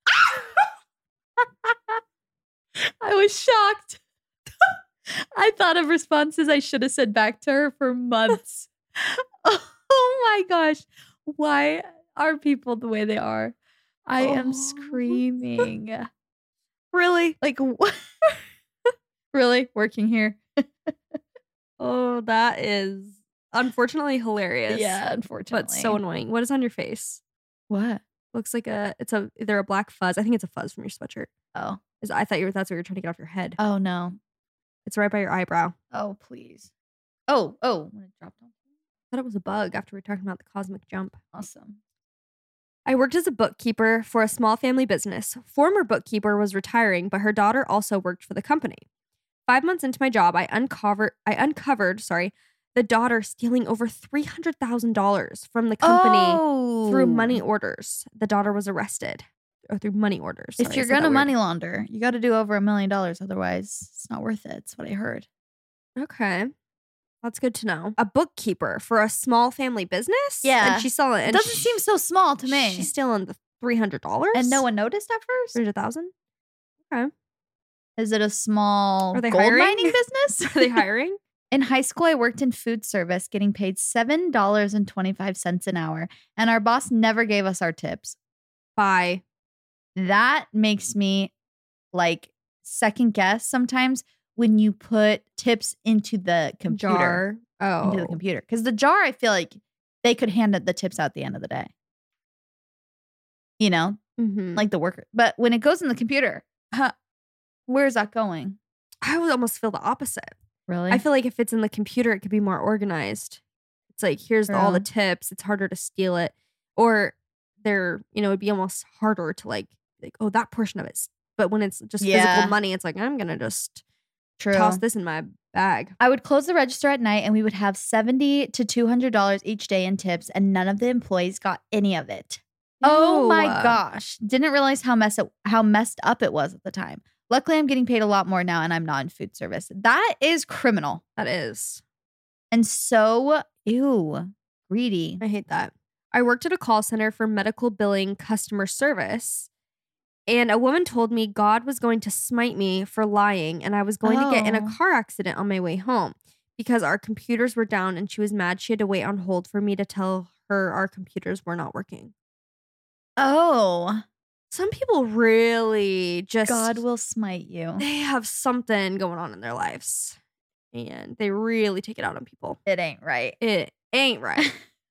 I was shocked. I thought of responses I should have said back to her for months. Oh my gosh. Why are people the way they are? I am Oh. screaming. Really? Like, what? Really? Working here? Oh, that is unfortunately hilarious. Yeah, unfortunately. But so annoying. What is on your face? What? Looks like a, it's a, either a black fuzz. I think it's a fuzz from your sweatshirt. Oh. Is I thought you were, that's what you were trying to get off your head. Oh, no. It's right by your eyebrow. Oh, please. Oh, oh. When it dropped on. I thought it was a bug after we were talking about the cosmic jump. Awesome. I worked as a bookkeeper for a small family business. Former bookkeeper was retiring, but her daughter also worked for the company. Five months into my job, I uncovered, I uncovered, sorry, the daughter stealing over three hundred thousand dollars from the company Oh. through money orders. The daughter was arrested. Or through money orders. If Sorry, I you're said that going to weird. money launder, you got to do over a million dollars. Otherwise, it's not worth it. That's what I heard. Okay. That's good to know. A bookkeeper for a small family business? Yeah. And she's selling It and doesn't sh- seem so small to me. She's stealing the three hundred dollars? And no one noticed at first? three hundred thousand dollars? Okay. Is it a small Are they gold hiring? mining business? Are they hiring? In high school, I worked in food service, getting paid seven dollars and twenty-five cents an hour. And our boss never gave us our tips. Bye. That makes me like second guess sometimes when you put tips into the computer. Jar. Oh. Into the computer. Because the jar, I feel like they could hand the tips out at the end of the day. You know, Mm-hmm. like the worker. But when it goes in the computer, huh, where's that going? I would almost feel the opposite. Really? I feel like if it's in the computer, it could be more organized. It's like, here's all the True. tips. It's harder to steal it. Or they're, you know, it'd be almost harder to like, like, oh, that portion of it. But when it's just Yeah. physical money, it's like, I'm going to just True. toss this in my bag. I would close the register at night and we would have seventy to two hundred dollars each day in tips, and none of the employees got any of it. Oh my Ew. gosh. Didn't realize how mess it, how messed up it was at the time. Luckily, I'm getting paid a lot more now and I'm not in food service. That is criminal. That is. And so, ew, greedy. I hate that. I worked at a call center for medical billing customer service. And a woman told me God was going to smite me for lying and I was going to get in a Oh. car accident on my way home because our computers were down and she was mad she had to wait on hold for me to tell her our computers were not working. Oh, Some people really just God will smite you. they have something going on in their lives and they really take it out on people. It ain't right. It ain't right.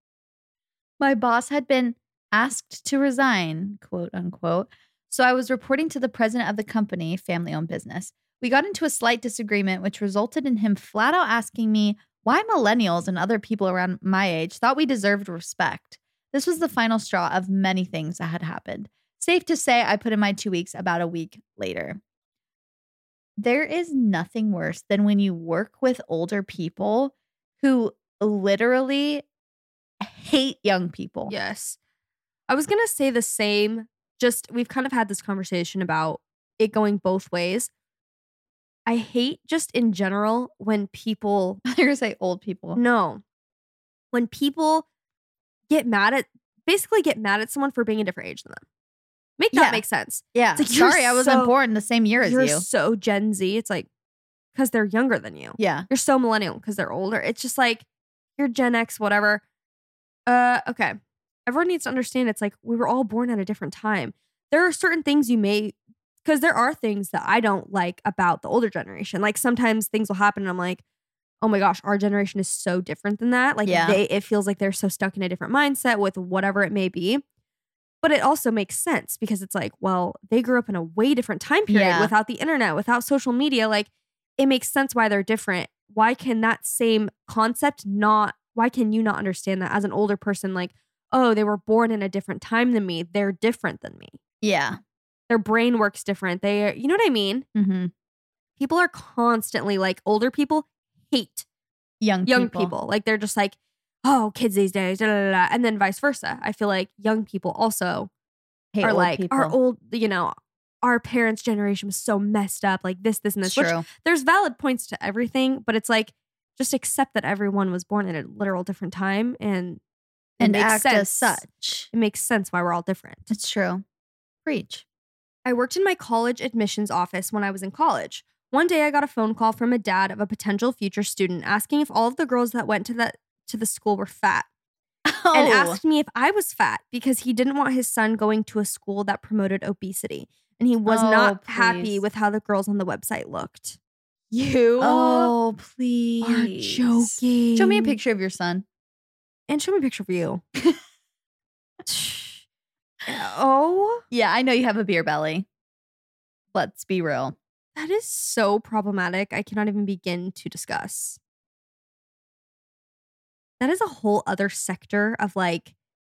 My boss had been asked to resign, quote unquote. So I was reporting to the president of the company, family owned business. We got into a slight disagreement, which resulted in him flat out asking me why millennials and other people around my age thought we deserved respect. This was the final straw of many things that had happened. Safe to say, I put in my two weeks about a week later. There is nothing worse than when you work with older people who literally hate young people. Yes. I was going to say the same. Just, we've kind of had this conversation about it going both ways. I hate just in general when people, You're going to say old people. no, when people get mad at, basically get mad at someone for being a different age than them. Make that Yeah. make sense. Yeah. It's like, you're Sorry, I wasn't so- born the same year as You're you. so Gen Z. It's like, because they're younger than you. Yeah. You're so millennial because they're older. It's just like, you're Gen X, whatever. Uh, okay. Everyone needs to understand it's like, we were all born at a different time. There are certain things you may, because there are things that I don't like about the older generation. Like sometimes things will happen and I'm like, oh my gosh, our generation is so different than that. Like Yeah. they, it feels like they're so stuck in a different mindset with whatever it may be. But it also makes sense because it's like, well, they grew up in a way different time period Yeah. without the internet, without social media. Like it makes sense why they're different. Why can that same concept not, why can you not understand that as an older person? Like, oh, they were born in a different time than me. They're different than me. Yeah. Their brain works different. They, you know what I mean? Mm-hmm. People are constantly like, older people hate Young young people. people. Like they're just like, oh, kids these days, da, da, da, da. And then vice versa. I feel like young people also Hate are old like, people. our old, you know, our parents' generation was so messed up, like this, this, and this. It's Which true. there's valid points to everything, but it's like, just accept that everyone was born at a literal different time and it And makes act sense. as such. It makes sense why we're all different. It's true. Preach. I worked in my college admissions office when I was in college. One day I got a phone call from a dad of a potential future student asking if all of the girls that went to the to the school were fat. Oh. And asked me if I was fat because he didn't want his son going to a school that promoted obesity. And he was Oh, not please. happy with how the girls on the website looked. You Oh, please. are joking. Show me a picture of your son. And show me a picture of you. Oh, Yeah, I know you have a beer belly. Let's be real. that is so problematic. I cannot even begin to discuss. That is a whole other sector of like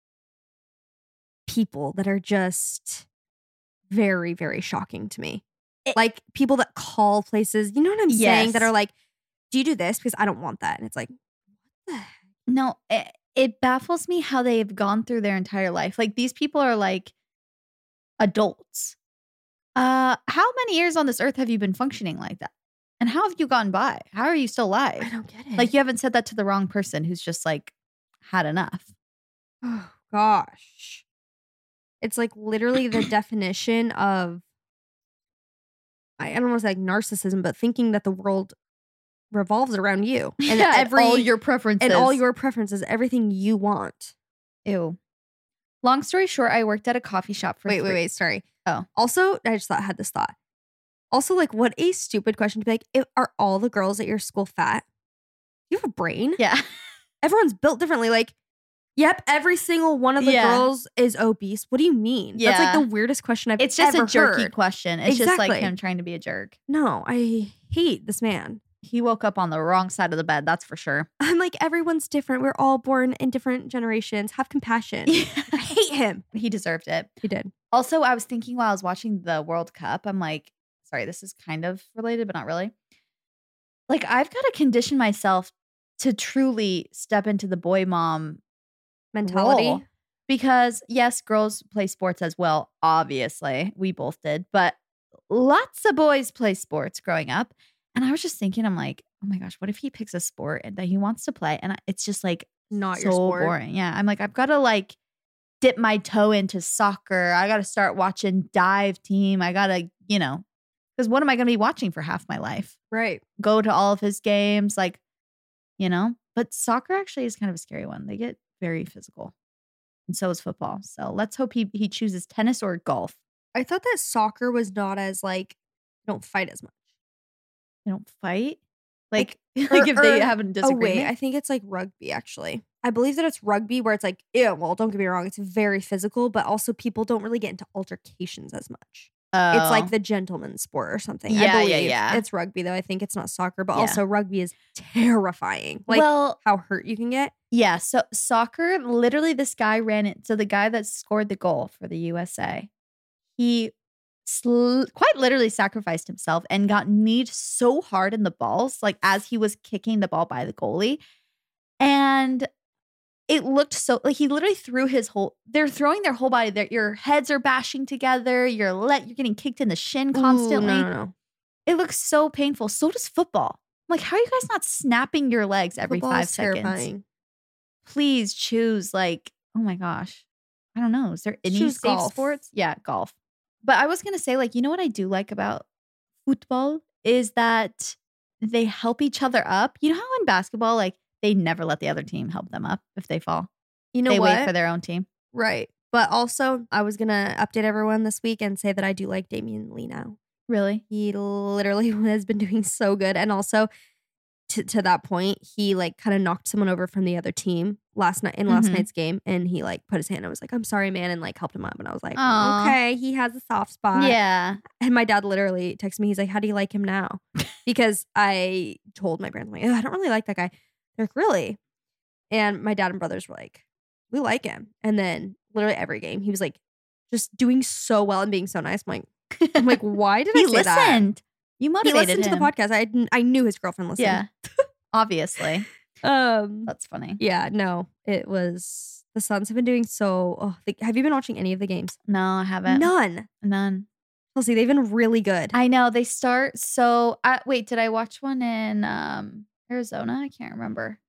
people that are just very, very shocking to me. It- like people that call places, you know what I'm saying? Yes. That are like, do you do this? Because I don't want that. And it's like, what the heck? No, it, it baffles me how they've gone through their entire life. Like these people are like adults. Uh, how many years on this earth have you been functioning like that? And how have you gotten by? How are you still alive? I don't get it. Like you haven't said that to the wrong person who's just like had enough. Oh gosh. It's like literally the definition of I I don't want to say like narcissism, but thinking that the world revolves around you. And Yeah, every all your preferences. and all your preferences, everything you want. Ew. Long story short, I worked at a coffee shop for Wait, wait, three- wait, sorry. Oh. Also, I just thought I had this thought. Also, like, what a stupid question to be like, if, are all the girls at your school fat? You have a brain? Yeah. Everyone's built differently. Like, yep, every single one of the Yeah. girls is obese. What do you mean? That's Yeah. like the weirdest question I've It's just ever a jerky heard. question. It's just like Exactly. him trying to be a jerk. No, I hate this man. He woke up on the wrong side of the bed, that's for sure. I'm like, everyone's different. We're all born in different generations. Have compassion. I hate him. He deserved it. He did. Also, I was thinking while I was watching the World Cup, I'm like, sorry, this is kind of related, but not really. Like, I've got to condition myself to truly step into the boy mom Mentality. role. Because, yes, girls play sports as well, obviously. We both did. But lots of boys play sports growing up. And I was just thinking, I'm like, oh my gosh, what if he picks a sport that he wants to play? And I- it's just like Not so your sport. boring. Yeah. I'm like, I've got to like dip my toe into soccer. I got to start watching Dive Team. I got to, you know, because what am I going to be watching for half my life? Right. Go to all of his games, like, you know? But soccer actually is kind of a scary one. They get very physical. And so is football. So let's hope he, he chooses tennis or golf. I thought that soccer was not as like, don't fight as much. They don't fight. Like, like, or- if they or- have a Oh, wait. disagreement. I think it's like rugby, actually. I believe that it's rugby where it's like, yeah, well, don't get me wrong. It's very physical, but also people don't really get into altercations as much. It's Oh. like the gentleman's sport or something. Yeah, I yeah, believe yeah. it's rugby, though. I think it's not soccer, but Yeah. also rugby is terrifying. Like well, how hurt you can get. yeah. So soccer, literally, this guy ran it. So the guy that scored the goal for the U S A, he sl- quite literally sacrificed himself and got kneed so hard in the balls, like as he was kicking the ball by the goalie. And it looked so like he literally threw his whole, they're throwing their whole body there. Your heads are bashing together. You're let, you're getting kicked in the shin constantly. Ooh, no, no, no. It looks so painful. So does football. I'm like, how are you guys not snapping your legs every Football five is seconds? terrifying. Please choose like, oh my gosh. I don't know. Is there any Choose safe golf. sports? Yeah, golf. But I was going to say, like, you know what I do like about football is that they help each other up. You know how in basketball, like, they never let the other team help them up if they fall. You know they what? wait for their own team. Right. But also, I was going to update everyone this week and say that I do like Damian Lee now. Really? He literally has been doing so good. And also, to, to that point, he like kind of knocked someone over from the other team last night in last Mhm. night's game. And he like put his hand and was like, I'm sorry, man. And like helped him up. And I was like, Aw. okay, he has a soft spot. Yeah. And my dad literally texted me. He's like, how do you like him now? Because I told my parents, I'm like, "Ugh, I don't really like that guy. They're like, really? And my dad and brothers were like, we like him. And then literally every game, he was like just doing so well and being so nice. I'm like, I'm like, why did I He say that? listened. You He motivated listened to him. the podcast. I didn't- I knew his girlfriend listened. Yeah. Obviously. Um. That's funny. Yeah. No. It was the Suns have been doing so. Oh, they, have you been watching any of the games? No, I haven't. None. None. Chelsea, they've been really good. I know. They start so. I, wait, did I watch one in um, Arizona? I can't remember.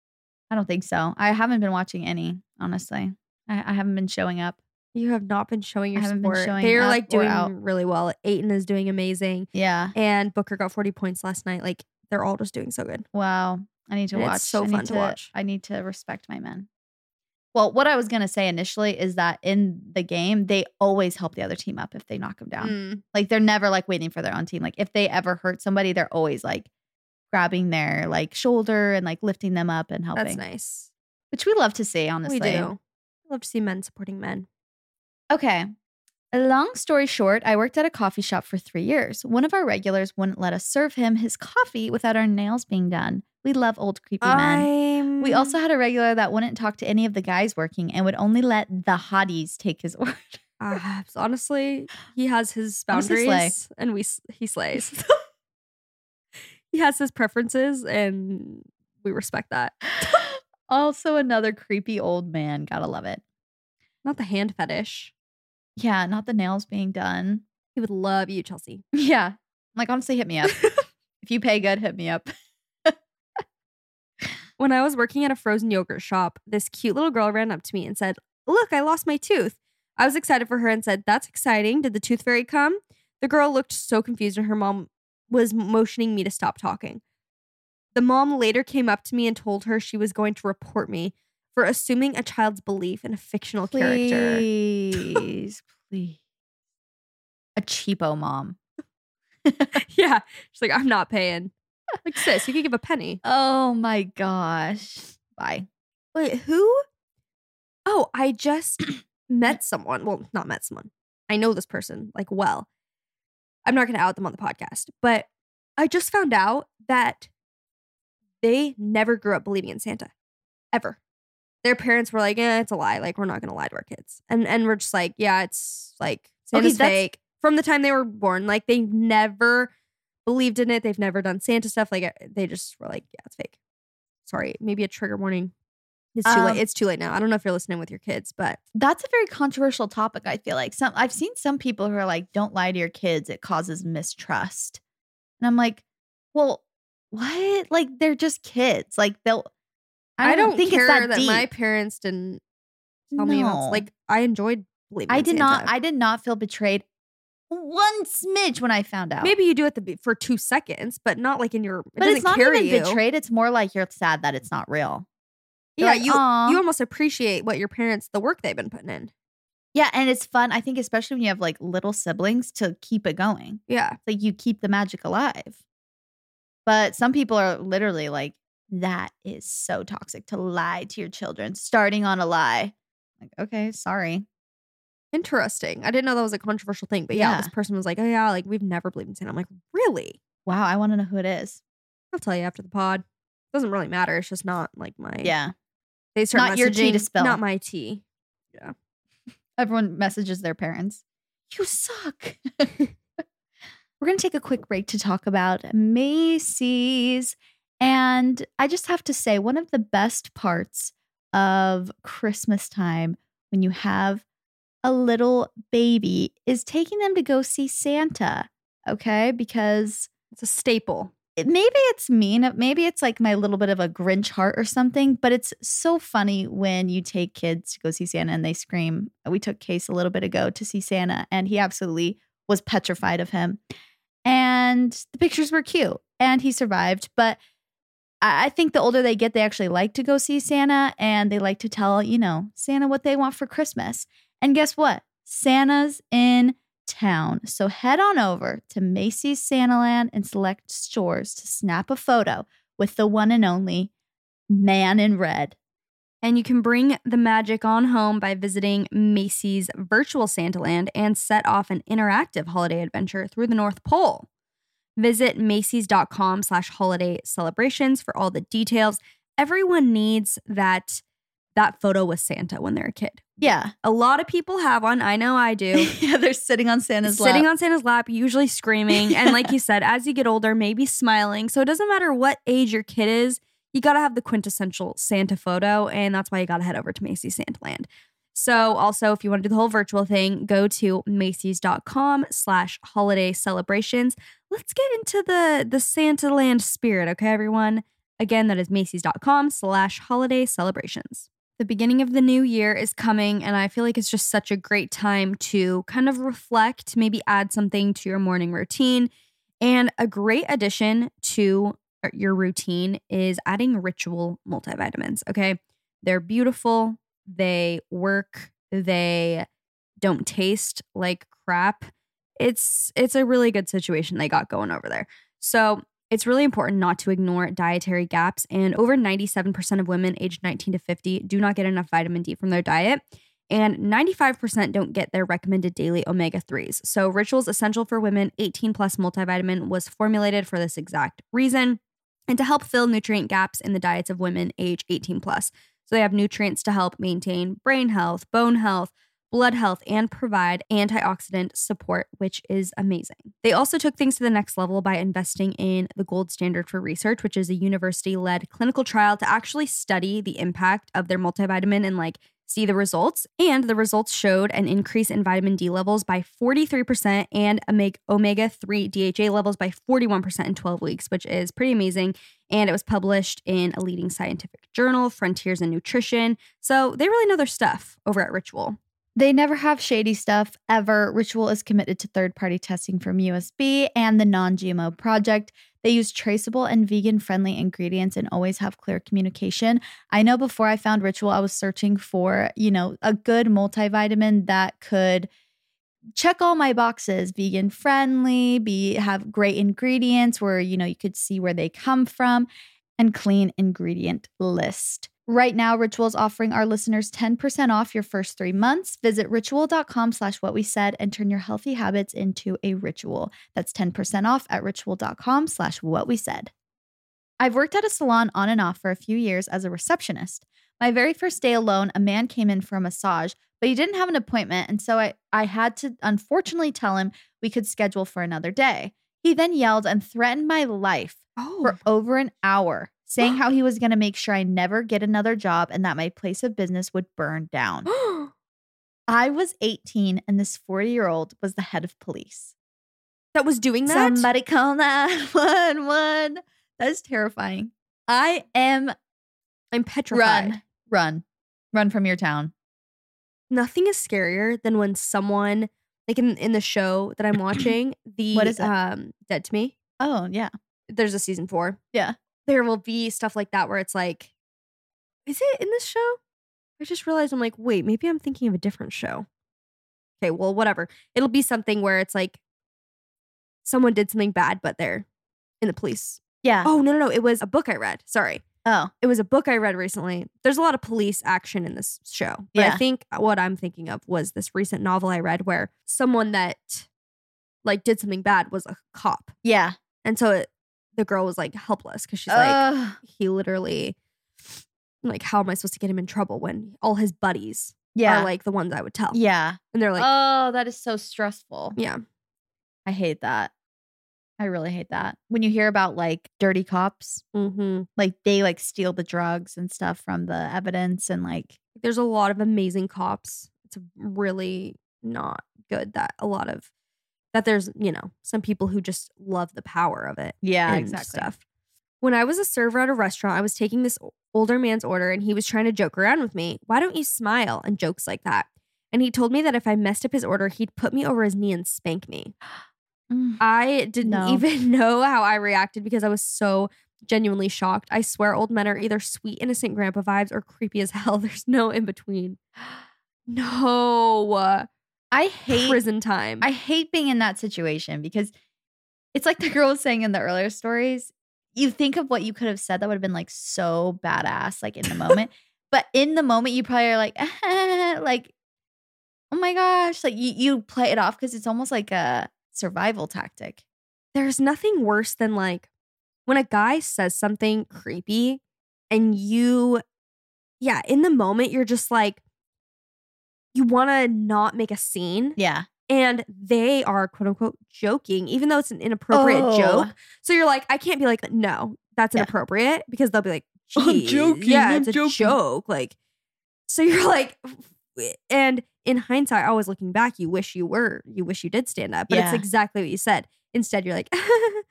I don't think so. I haven't been watching any, honestly. I, I haven't been showing up. You have not been showing your I haven't been sport. showing They're up like or doing out. really well. Aiton is doing amazing. Yeah. And Booker got forty points last night. Like they're all just doing so good. Wow. I need to And it's watch. so I need fun to watch. I need to respect my men. Well, what I was going to say initially is that in the game, they always help the other team up if they knock them down. Mm. Like they're never like waiting for their own team. Like if they ever hurt somebody, they're always like grabbing their like shoulder and like lifting them up and helping. That's nice. Which we love to see, honestly. We do. Love to see men supporting men. Okay. A long story short, I worked at a coffee shop for three years. One of our regulars wouldn't let us serve him his coffee without our nails being done. We love old creepy men. I'm... We also had a regular that wouldn't talk to any of the guys working and would only let the hotties take his order. Uh, honestly, he has his Honestly, boundaries, slay. and we s- he slays. He has his preferences, and we respect that. Also, another creepy old man. Gotta love it. Not the hand fetish. Yeah, not the nails being done. He would love you, Chelsea. Yeah. Like, honestly, hit me up. If you pay good, hit me up. When I was working at a frozen yogurt shop, this cute little girl ran up to me and said, "Look, I lost my tooth." I was excited for her and said, "That's exciting. Did the tooth fairy come?" The girl looked so confused and her mom was motioning me to stop talking. The mom later came up to me and told her she was going to report me for assuming a child's belief in a fictional character. Please, please. A cheapo mom. Yeah. She's like, "I'm not paying." Like, sis, you could give a penny. Oh my gosh. Bye. Wait, who? Oh, I just met someone. Well, not met someone. I know this person, like, well. I'm not going to out them on the podcast, but I just found out that they never grew up believing in Santa. Ever. Their parents were like, eh, it's a lie. Like, we're not going to lie to our kids. And and we're just like, yeah, it's like, Santa's that's- fake. From the time they were born, like, they never believed in it. They've never done Santa stuff. Like, they just were like, yeah, it's fake. Sorry, maybe a trigger warning. It's too Um, late. It's too late now. I don't know if you're listening with your kids, but That's a very controversial topic, I feel like. Some I've seen some people who are like, don't lie to your kids, it causes mistrust. And I'm like, well, what? Like, they're just kids. Like, they'll I I don't, don't think care it's that, that deep. my parents didn't tell me about. No. Like, I enjoyed believing. I in did Santa. not I did not feel betrayed one smidge when I found out. Maybe you do it the, for two seconds, but not like in your. It but it's doesn't not carry even you. betrayed. It's more like you're sad that it's not real. You're Yeah, like, you "Aw." you almost appreciate what your parents, the work they've been putting in. Yeah, and it's fun. I think especially when you have like little siblings to keep it going. Yeah, It's like you keep the magic alive. But some people are literally like, that is so toxic to lie to your children, starting on a lie. Like, okay, sorry. interesting. I didn't know that was a controversial thing, but yeah, Yeah. this person was like, "Oh yeah, like we've never believed in Santa." I'm like, "Really?" Wow, I want to know who it is. I'll tell you after the pod. Doesn't really matter. It's just not like my. Yeah. They start Not your tea to messaging, spill. Not my tea. Everyone messages their parents. You suck. We're going to take a quick break to talk about Macy's. And I just have to say, one of the best parts of Christmas time when you have a little baby is taking them to go see Santa. Okay? Because It's a staple. maybe it's mean. Maybe it's like my little bit of a Grinch heart or something. But it's so funny when you take kids to go see Santa and they scream. We took Case a little bit ago to see Santa, and he absolutely was petrified of him. And the pictures were cute, and he survived. But I think the older they get, they actually like to go see Santa, and they like to tell, you know, Santa what they want for Christmas. And guess what? Santa's in town. So head on over to Macy's Santaland and select stores to snap a photo with the one and only Man in Red. And you can bring the magic on home by visiting Macy's virtual Santaland and set off an interactive holiday adventure through the North Pole. Visit Macy's.com slash holiday celebrations for all the details. Everyone needs that that photo with Santa when they're a kid. Yeah. A lot of people have one. I know I do. Yeah, they're sitting on Santa's sitting lap. Sitting on Santa's lap, usually screaming. And like you said, as you get older, maybe smiling. So it doesn't matter what age your kid is. You got to have the quintessential Santa photo. And that's why you got to head over to Macy's Santaland. So also, if you want to do the whole virtual thing, go to Macy's.com slash holiday celebrations. Let's get into the, the Santaland spirit, okay, everyone? Again, that is Macy's.com slash holiday celebrations. The beginning of the new year is coming, and I feel like it's just such a great time to kind of reflect, maybe add something to your morning routine. And a great addition to your routine is adding Ritual multivitamins, okay? They're beautiful. They work. They don't taste like crap. It's it's a really good situation they got going over there. So it's really important not to ignore dietary gaps. And over ninety-seven percent of women aged nineteen to fifty do not get enough vitamin D from their diet. And ninety-five percent don't get their recommended daily omega threes. So Ritual's Essential for Women eighteen plus multivitamin was formulated for this exact reason and to help fill nutrient gaps in the diets of women age eighteen plus. So they have nutrients to help maintain brain health, bone health, blood health, and provide antioxidant support, which is amazing. They also took things to the next level by investing in the gold standard for research, which is a university-led clinical trial to actually study the impact of their multivitamin and like see the results. And the results showed an increase in vitamin D levels by forty-three percent and omega three D H A levels by forty-one percent in twelve weeks, which is pretty amazing. And it was published in a leading scientific journal, Frontiers in Nutrition. So they really know their stuff over at Ritual. They never have shady stuff ever. Ritual is committed to third-party testing from U S B and the non-G M O project. They use traceable and vegan-friendly ingredients and always have clear communication. I know before I found Ritual, I was searching for, you know, a good multivitamin that could check all my boxes, vegan-friendly, be have great ingredients where, you know, you could see where they come from, and clean ingredient list. Right now, Ritual is offering our listeners ten percent off your first three months. Visit ritual.com slash what we said and turn your healthy habits into a ritual. That's ten percent off at ritual.com slash what we said. I've worked at a salon on and off for a few years as a receptionist. My very first day alone, a man came in for a massage, but he didn't have an appointment, and so I, I had to unfortunately tell him we could schedule for another day. He then yelled and threatened my life Oh. for over an hour, saying how he was going to make sure I never get another job and that my place of business would burn down. I was eighteen and this forty-year-old was the head of police. That was doing that? Somebody call nine one one. That is terrifying. I am I'm petrified. run, run, run from your town. Nothing is scarier than when someone, like in, in the show that I'm watching, the What is it? um Dead to Me. Oh, yeah. There's a season four. Yeah. There will be stuff like that where it's like, is it in this show? I just realized I'm like, wait, maybe I'm thinking of a different show. Okay, well, whatever. It'll be something where it's like someone did something bad, but they're in the police. Yeah. Oh, no, no, no. It was a book I read. Sorry. Oh. It was a book I read recently. There's a lot of police action in this show. But Yeah. I think what I'm thinking of was this recent novel I read where someone that like did something bad was a cop. Yeah. And so it, the girl was like helpless because she's like, Ugh. he literally, like, how am I supposed to get him in trouble when all his buddies Yeah. are like the ones I would tell? Yeah. And they're like, Oh, that is so stressful. yeah. I hate that. I really hate that. When you hear about like dirty cops, Mm-hmm. like they like steal the drugs and stuff from the evidence and like, There's a lot of amazing cops. It's really not good that a lot of that there's, you know, some people who just love the power of it. Yeah, and exactly. Stuff. When I was a server at a restaurant, I was taking this older man's order and he was trying to joke around with me. Why don't you smile? And jokes like that. And he told me that if I messed up his order, he'd put me over his knee and spank me. Mm. I didn't No. even know how I reacted because I was so genuinely shocked. I swear old men are either sweet, innocent grandpa vibes or creepy as hell. There's no in between. No. I hate Prison time. I hate being in that situation because it's like the girl was saying in the earlier stories. You think of what you could have said that would have been like so badass, like in the moment. But in the moment, you probably are like, like, oh my gosh. Like you, you play it off because it's almost like a survival tactic. There's nothing worse than like when a guy says something creepy and you, yeah, in the moment, you're just like, you want to not make a scene. Yeah. And they are quote unquote joking, even though it's an inappropriate Oh. joke. So you're like, I can't be like, no, that's Yeah. inappropriate because they'll be like, I'm "Geez, joking, Yeah, I'm it's a joking." joke. Like, so you're like, and in hindsight, always looking back, you wish you were, you wish you did stand up. But Yeah. it's exactly what you said. Instead, you're like,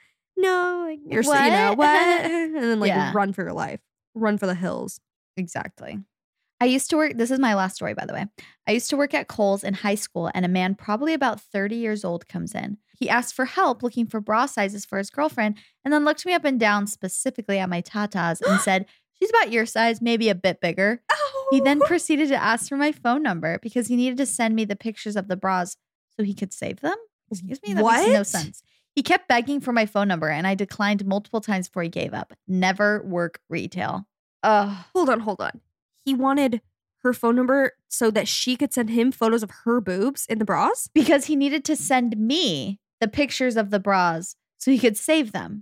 no, like, you're, so- you What? know, what? And then like Yeah. run for your life, run for the hills. Exactly. I used to work, this is my last story, by the way. I used to work at Kohl's in high school, and a man probably about thirty years old comes in. He asked for help looking for bra sizes for his girlfriend, and then looked me up and down specifically at my tatas and said, she's about your size, maybe a bit bigger. Oh. He then proceeded to ask for my phone number because he needed to send me the pictures of the bras so he could save them. Excuse me? That makes no What? sense. He kept begging for my phone number, and I declined multiple times before he gave up. Never work retail. Ugh. Hold on, hold on. He wanted her phone number so that she could send him photos of her boobs in the bras? Because he needed to send me the pictures of the bras so he could save them.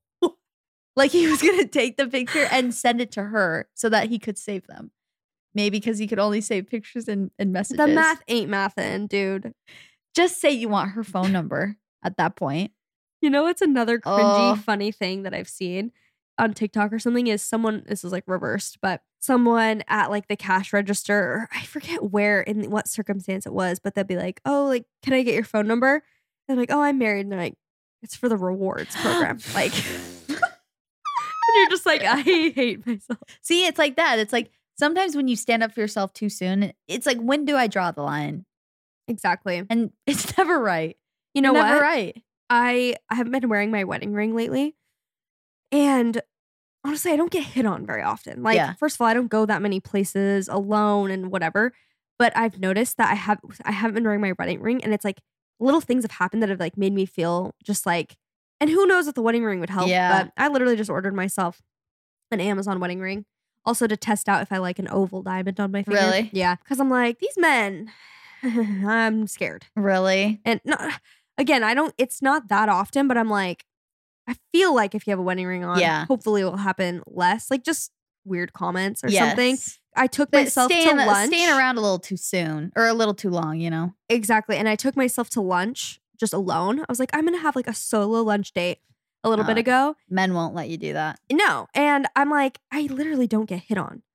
Like he was going to take the picture and send it to her so that he could save them. Maybe because he could only save pictures and, and messages. The math ain't mathin', dude. Just say you want her phone number at that point. You know what's another cringy, Oh. funny thing that I've seen on TikTok or something is someone, this is like reversed, but someone at like the cash register, or I forget where, in what circumstance it was, but they'll be like, oh, like, can I get your phone number? They're like, oh, I'm married. And they're like, it's for the rewards program. Like, and you're just like, I hate myself. See, it's like that. It's like sometimes when you stand up for yourself too soon, it's like, when do I draw the line? Exactly. And it's never right. You know never what? right. I, I haven't been wearing my wedding ring lately. And honestly, I don't get hit on very often. Like, Yeah. first of all, I don't go that many places alone and whatever. But I've noticed that I have I haven't been wearing my wedding ring, and it's like little things have happened that have like made me feel just like, and who knows if the wedding ring would help. Yeah. But I literally just ordered myself an Amazon wedding ring. Also to test out if I like an oval diamond on my finger. Really? Yeah. Because I'm like, these men, I'm scared. Really? And not, again, I don't, it's not that often, but I'm like, I feel like if you have a wedding ring on, Yeah. hopefully it will happen less. Like just weird comments or Yes. something. I took But myself staying, to lunch. staying around a little too soon or a little too long, you know? Exactly. And I took myself to lunch just alone. I was like, I'm going to have like a solo lunch date a little bit Uh, ago. Men won't let you do that. No. And I'm like, I literally don't get hit on.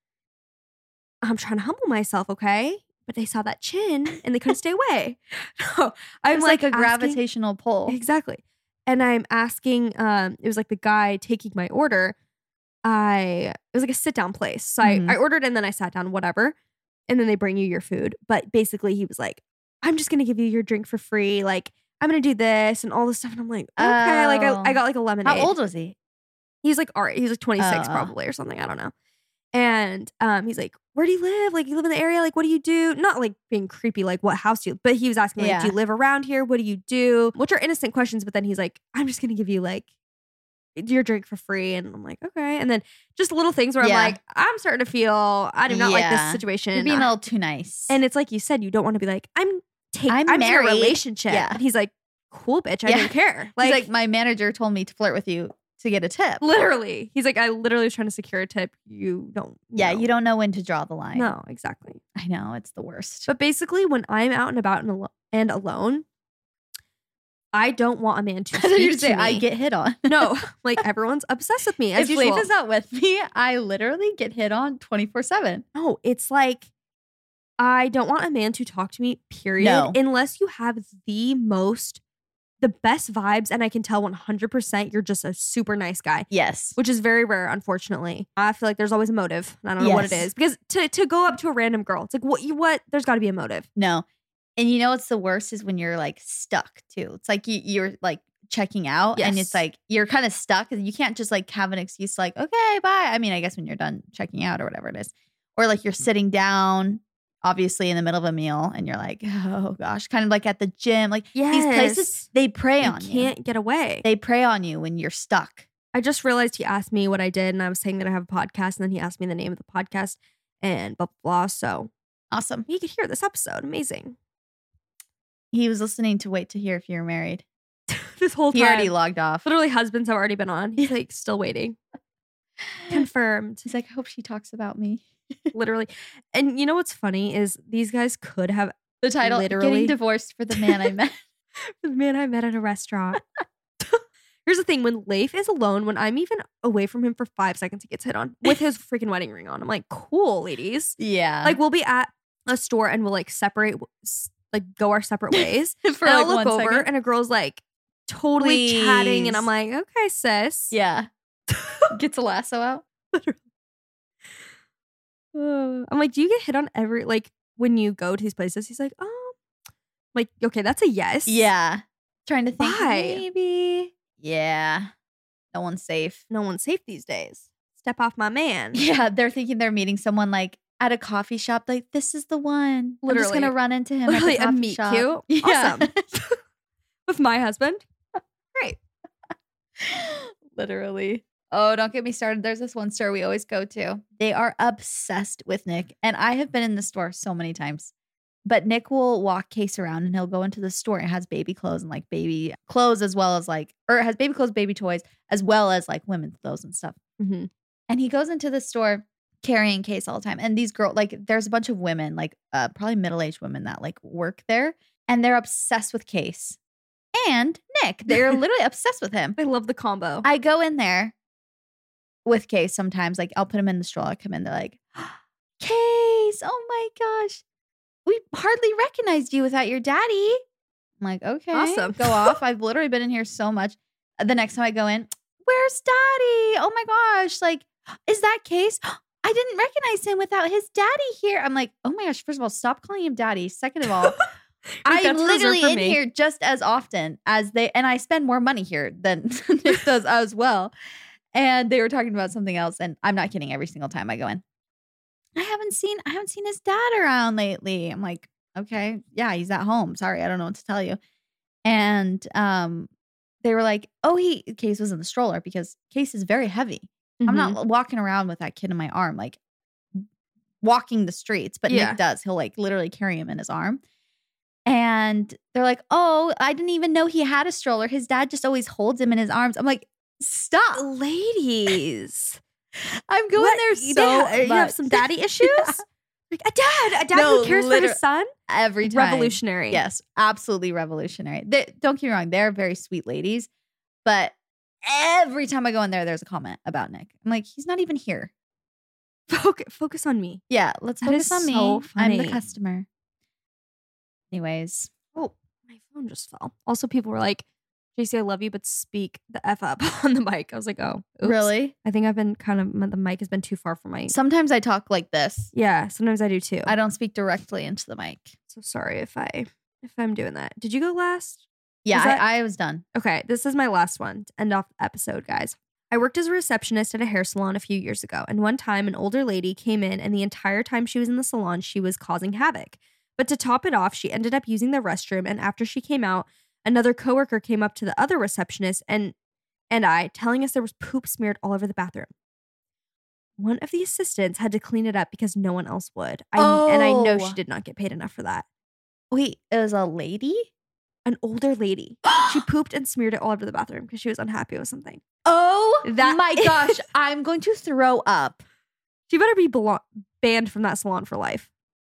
I'm trying to humble myself, okay? But they saw that chin and they couldn't stay away. No, I'm It's like, like, a asking- gravitational pull. Exactly. And I'm asking, um, it was like the guy taking my order. I, it was like a sit down place. So Mhm. I, I ordered and then I sat down, whatever. And then they bring you your food. But basically he was like, I'm just going to give you your drink for free. Like, I'm going to do this and all this stuff. And I'm like, okay. Like I, I got like a lemonade. How old was he? He's like, all right. He's like twenty-six Oh. probably or something. I don't know. And um, he's like, where do you live? Like, you live in the area? Like, what do you do? Not like being creepy, like, what house do you, but he was asking, like, Yeah. do you live around here? What do you do? Which are innocent questions. But then he's like, I'm just going to give you like your drink for free. And I'm like, okay. And then just little things where Yeah. I'm like, I'm starting to feel, I do not like Yeah. this situation. You're being a little too nice. And it's like you said, you don't want to be like, I'm taking, I'm I'm, in a married. relationship. Yeah. And he's like, cool, bitch. I Yeah. don't care. like, Like, like, my manager told me to flirt with you to get a tip. literally. He's like, I literally was trying to secure a tip. You don't. Yeah, know. you don't know when to draw the line. No, exactly. I know, it's the worst. But basically, when I'm out and about and, alo- and alone, I don't want a man to I thought you speak were to saying me. I get hit on. No, like everyone's obsessed with me as if usual. Leif is not with me, I literally get hit on twenty-four seven. No, it's like I don't want a man to talk to me, period, No. unless you have the most the best vibes, and I can tell one hundred percent you're just a super nice guy. Yes. Which is very rare, unfortunately. I feel like there's always a motive. I don't know what it Yes. is. Because to, to go up to a random girl, it's like, what? You what? There's got to be a motive. No. And you know what's the worst is when you're like stuck too. It's like you, you're like checking out and it's Yes. like you're kind of stuck. You can't just like have an excuse like, okay, bye. I mean, I guess when you're done checking out or whatever it is. Or like you're sitting down, obviously in the middle of a meal and you're like, oh gosh, kind of like at the gym. Like these places, Yes. they prey You on you. can't get away. They prey on you when you're stuck. I just realized he asked me what I did, and I was saying that I have a podcast, and then he asked me the name of the podcast and blah, blah, blah. So Awesome. you could hear this episode. Amazing. He was listening to wait to hear if you're married. This whole time. He already logged off. Literally, husbands have already been on. He's like still waiting. Confirmed. He's like, I hope she talks about me. Literally. And you know what's funny is these guys could have The title, Literally. Getting Divorced for the Man I Met. the man I met at a restaurant. Here's the thing. When Leif is alone, when I'm even away from him for five seconds, he gets hit on with his freaking wedding ring on. I'm like, cool, ladies. Yeah. Like, we'll be at a store and we'll like separate, s- like go our separate ways. for and like I'll look one over second. and a girl's like totally chatting. And I'm Please. like, okay, sis. Yeah. Gets a lasso out. Uh, I'm like, do you get hit on every, like, when you go to these places? He's like, oh, I'm like, okay, that's a yes. Yeah. Trying to think. Why? Maybe. Yeah. No one's safe. No one's safe these days. Step off my man. Yeah. They're thinking they're meeting someone like at a coffee shop. Like, this is the one. I'm just Literally. going to run into him Literally at the a coffee meet shop. cute. Yeah. Awesome. With my husband. Great. Literally. Oh, don't get me started. There's this one store we always go to. They are obsessed with Nick. And I have been in the store so many times. But Nick will walk Case around and he'll go into the store and it has baby clothes and like baby clothes as well as like, or it has baby clothes, baby toys, as well as like women's clothes and stuff. Mm-hmm. And he goes into the store carrying Case all the time. And these girls, like there's a bunch of women, like uh, probably middle-aged women that like work there. And they're obsessed with Case and Nick. They're literally obsessed with him. I love the combo. I go in there with Case sometimes. Like I'll put him in the stroller. I come in, they're like, Case, oh my gosh. We hardly recognized you without your daddy. I'm like, okay. Awesome. Go off. I've literally been in here so much. The next time I go in, where's daddy? Oh my gosh. Like, is that Case? I didn't recognize him without his daddy here. I'm like, oh my gosh. First of all, stop calling him daddy. Second of all, I'm That's reserved literally for in me. here just as often as they, and I spend more money here than Nick does as well. And they were talking about something else, and I'm not kidding. Every single time I go in, I haven't seen, I haven't seen his dad around lately. I'm like, okay, yeah, he's at home. Sorry, I don't know what to tell you. And um, they were like, oh, he Case was in the stroller because Case is very heavy. I'm Mhm. not walking around with that kid in my arm, like walking the streets, but Yeah. Nick does. He'll like literally carry him in his arm. And they're like, oh, I didn't even know he had a stroller. His dad just always holds him in his arms. I'm like, stop. Ladies. I'm going What? there You so have- you have much. some daddy issues? Yeah. Like a dad, a dad No, who cares for liter- his son? Every time. Revolutionary. Yes, absolutely revolutionary. They, don't get me wrong, they're very sweet ladies. But every time I go in there, there's a comment about Nick. I'm like, he's not even here. Focus, focus on me. Yeah, let's That focus is on me. so I'm the funny. customer. Anyways, Oh, my phone just fell. Also, people were like, J C, I love you, but speak the F up on the mic. I was like, oh, oops. really? I think I've been kind of, the mic has been too far from my. Sometimes I talk like this. Yeah, sometimes I do too. I don't speak directly into the mic. So sorry if I, if I'm doing that. Did you go last? Yeah, Is that- I, I was done. Okay, this is my last one to end off the episode, guys. I worked as a receptionist at a hair salon a few years ago, and one time an older lady came in, and the entire time she was in the salon, she was causing havoc. But to top it off, she ended up using the restroom, and after she came out, another coworker came up to the other receptionist and and I, telling us there was poop smeared all over the bathroom. One of the assistants had to clean it up because no one else would. I, And I know Oh. she did not get paid enough for that. Wait, it was a lady? An older lady. She pooped and smeared it all over the bathroom because she was unhappy with something. Oh That- my gosh, I'm going to throw up. She better be belo- banned from that salon for life.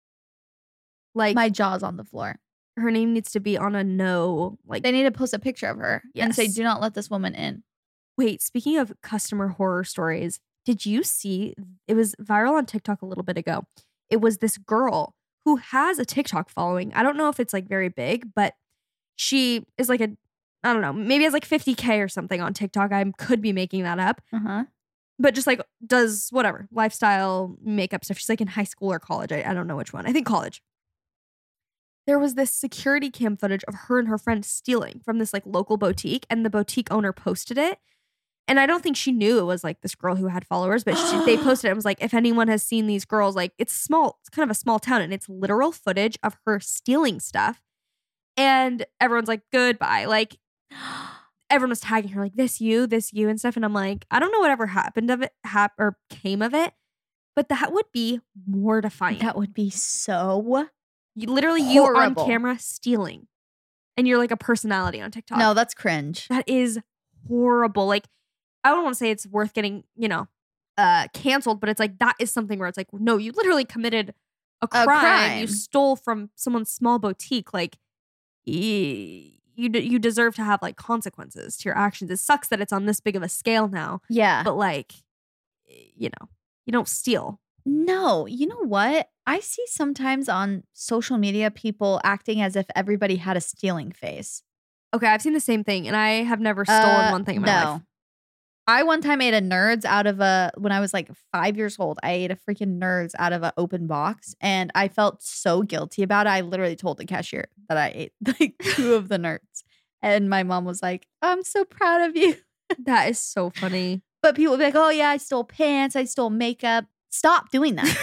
Like, My jaw's on the floor. her name needs to be on a no. Like, They need to post a picture of her and say, Yes. do not let this woman in. wait, speaking of customer horror stories, did you see, it was viral on TikTok a little bit ago. It was this girl who has a TikTok following. I don't know if it's like very big, but she is like a I don't know, maybe has like fifty K or something on TikTok. I could be making that up. Uh-huh. But just like does whatever, lifestyle, makeup stuff. She's like in high school or college. I, I don't know which one. I think college. There was this security cam footage of her and her friend stealing from this like local boutique, and the boutique owner posted it. And I don't think she knew it was like this girl who had followers, but she, they posted it and was like, if anyone has seen these girls, like it's small, it's kind of a small town, and it's literal footage of her stealing stuff. And everyone's like, goodbye. Like everyone was tagging her like, this you, this you and stuff. And I'm like, I don't know whatever happened of it hap- or came of it, but that would be mortifying. That would be so you, literally you horrible. on camera stealing, and you're like a personality on TikTok. No, that's cringe. That is horrible. Like, I don't want to say it's worth getting, you know, uh, canceled, but it's like that is something where it's like, no, you literally committed a crime. A crime. You stole from someone's small boutique. Like, you you, d- you deserve to have like consequences to your actions. It sucks that it's on this big of a scale now, Yeah. but like, you know, you don't steal. No, you know what? I see sometimes on social media people acting as if everybody had a stealing face. Okay, I've seen the same thing, and I have never stolen Uh, one thing in my no. life. I one time ate a Nerds out of a, when I was like five years old, I ate a freaking Nerds out of an open box, and I felt so guilty about it. I literally told the cashier that I ate like two of the Nerds. And my mom was like, I'm so proud of you. That is so funny. But people would be like, oh yeah, I stole pants, I stole makeup. Stop doing that.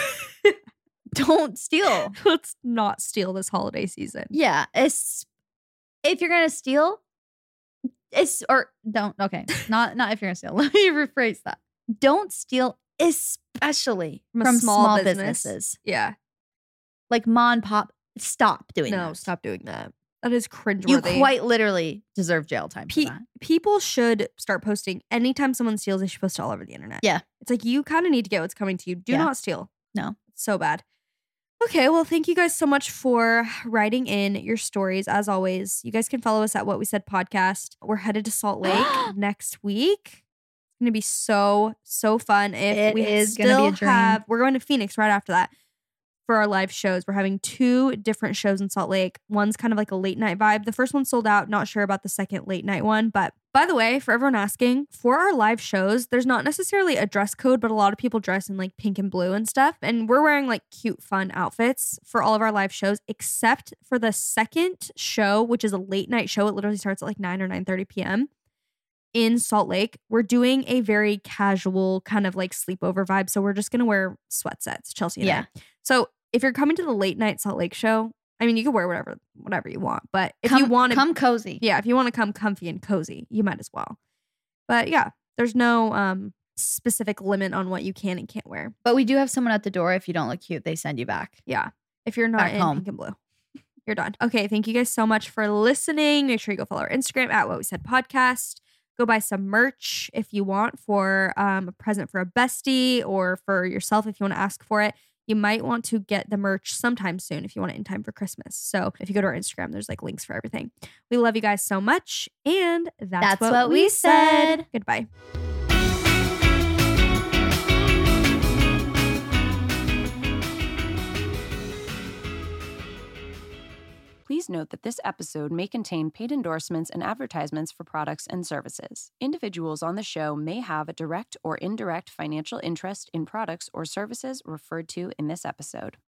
Don't steal. Let's not steal this holiday season. Yeah. It's, if you're going to steal, it's, or don't, okay. Not, not if you're going to steal. Let me rephrase that. Don't steal, especially From from, a small small, business. businesses. Yeah. Like mom and pop. Stop doing No, that. stop doing that. That is cringeworthy. You quite literally deserve jail time for Pe- that. people should start posting. Anytime someone steals, they should post it all over the internet. Yeah. It's like you kind of need to get what's coming to you. Do Yeah. not steal. No. It's so bad. Okay, well, thank you guys so much for writing in your stories. As always, you guys can follow us at What We Said Podcast. We're headed to Salt Lake next week. It's gonna be so so fun. If It we is still gonna be a dream. have, we're going to Phoenix right after that for our live shows. We're having two different shows in Salt Lake. One's kind of like a late night vibe. The first one sold out. Not sure about the second late night one. But by the way, for everyone asking, for our live shows, there's not necessarily a dress code, but a lot of people dress in like pink and blue and stuff. And we're wearing like cute, fun outfits for all of our live shows, except for the second show, which is a late night show. It literally starts at like nine or nine thirty p.m. in Salt Lake. We're doing a very casual kind of like sleepover vibe. So we're just going to wear sweat sets, Chelsea and Yeah. I. So if you're coming to the late night Salt Lake show, I mean, you can wear whatever whatever you want. But if come, you want to come cozy. yeah, if you want to come comfy and cozy, you might as well. But yeah, there's no um specific limit on what you can and can't wear. But we do have someone at the door. If you don't look cute, they send you back. Yeah. If you're not Back in home. pink and blue, you're done. Okay, thank you guys so much for listening. Make sure you go follow our Instagram at What We Said Podcast. Go buy some merch if you want for um, a present for a bestie or for yourself if you want to ask for it. You might want to get the merch sometime soon if you want it in time for Christmas. So if you go to our Instagram, there's like links for everything. We love you guys so much. And that's, That's what, what we we said. said. Goodbye. Please note that this episode may contain paid endorsements and advertisements for products and services. Individuals on the show may have a direct or indirect financial interest in products or services referred to in this episode.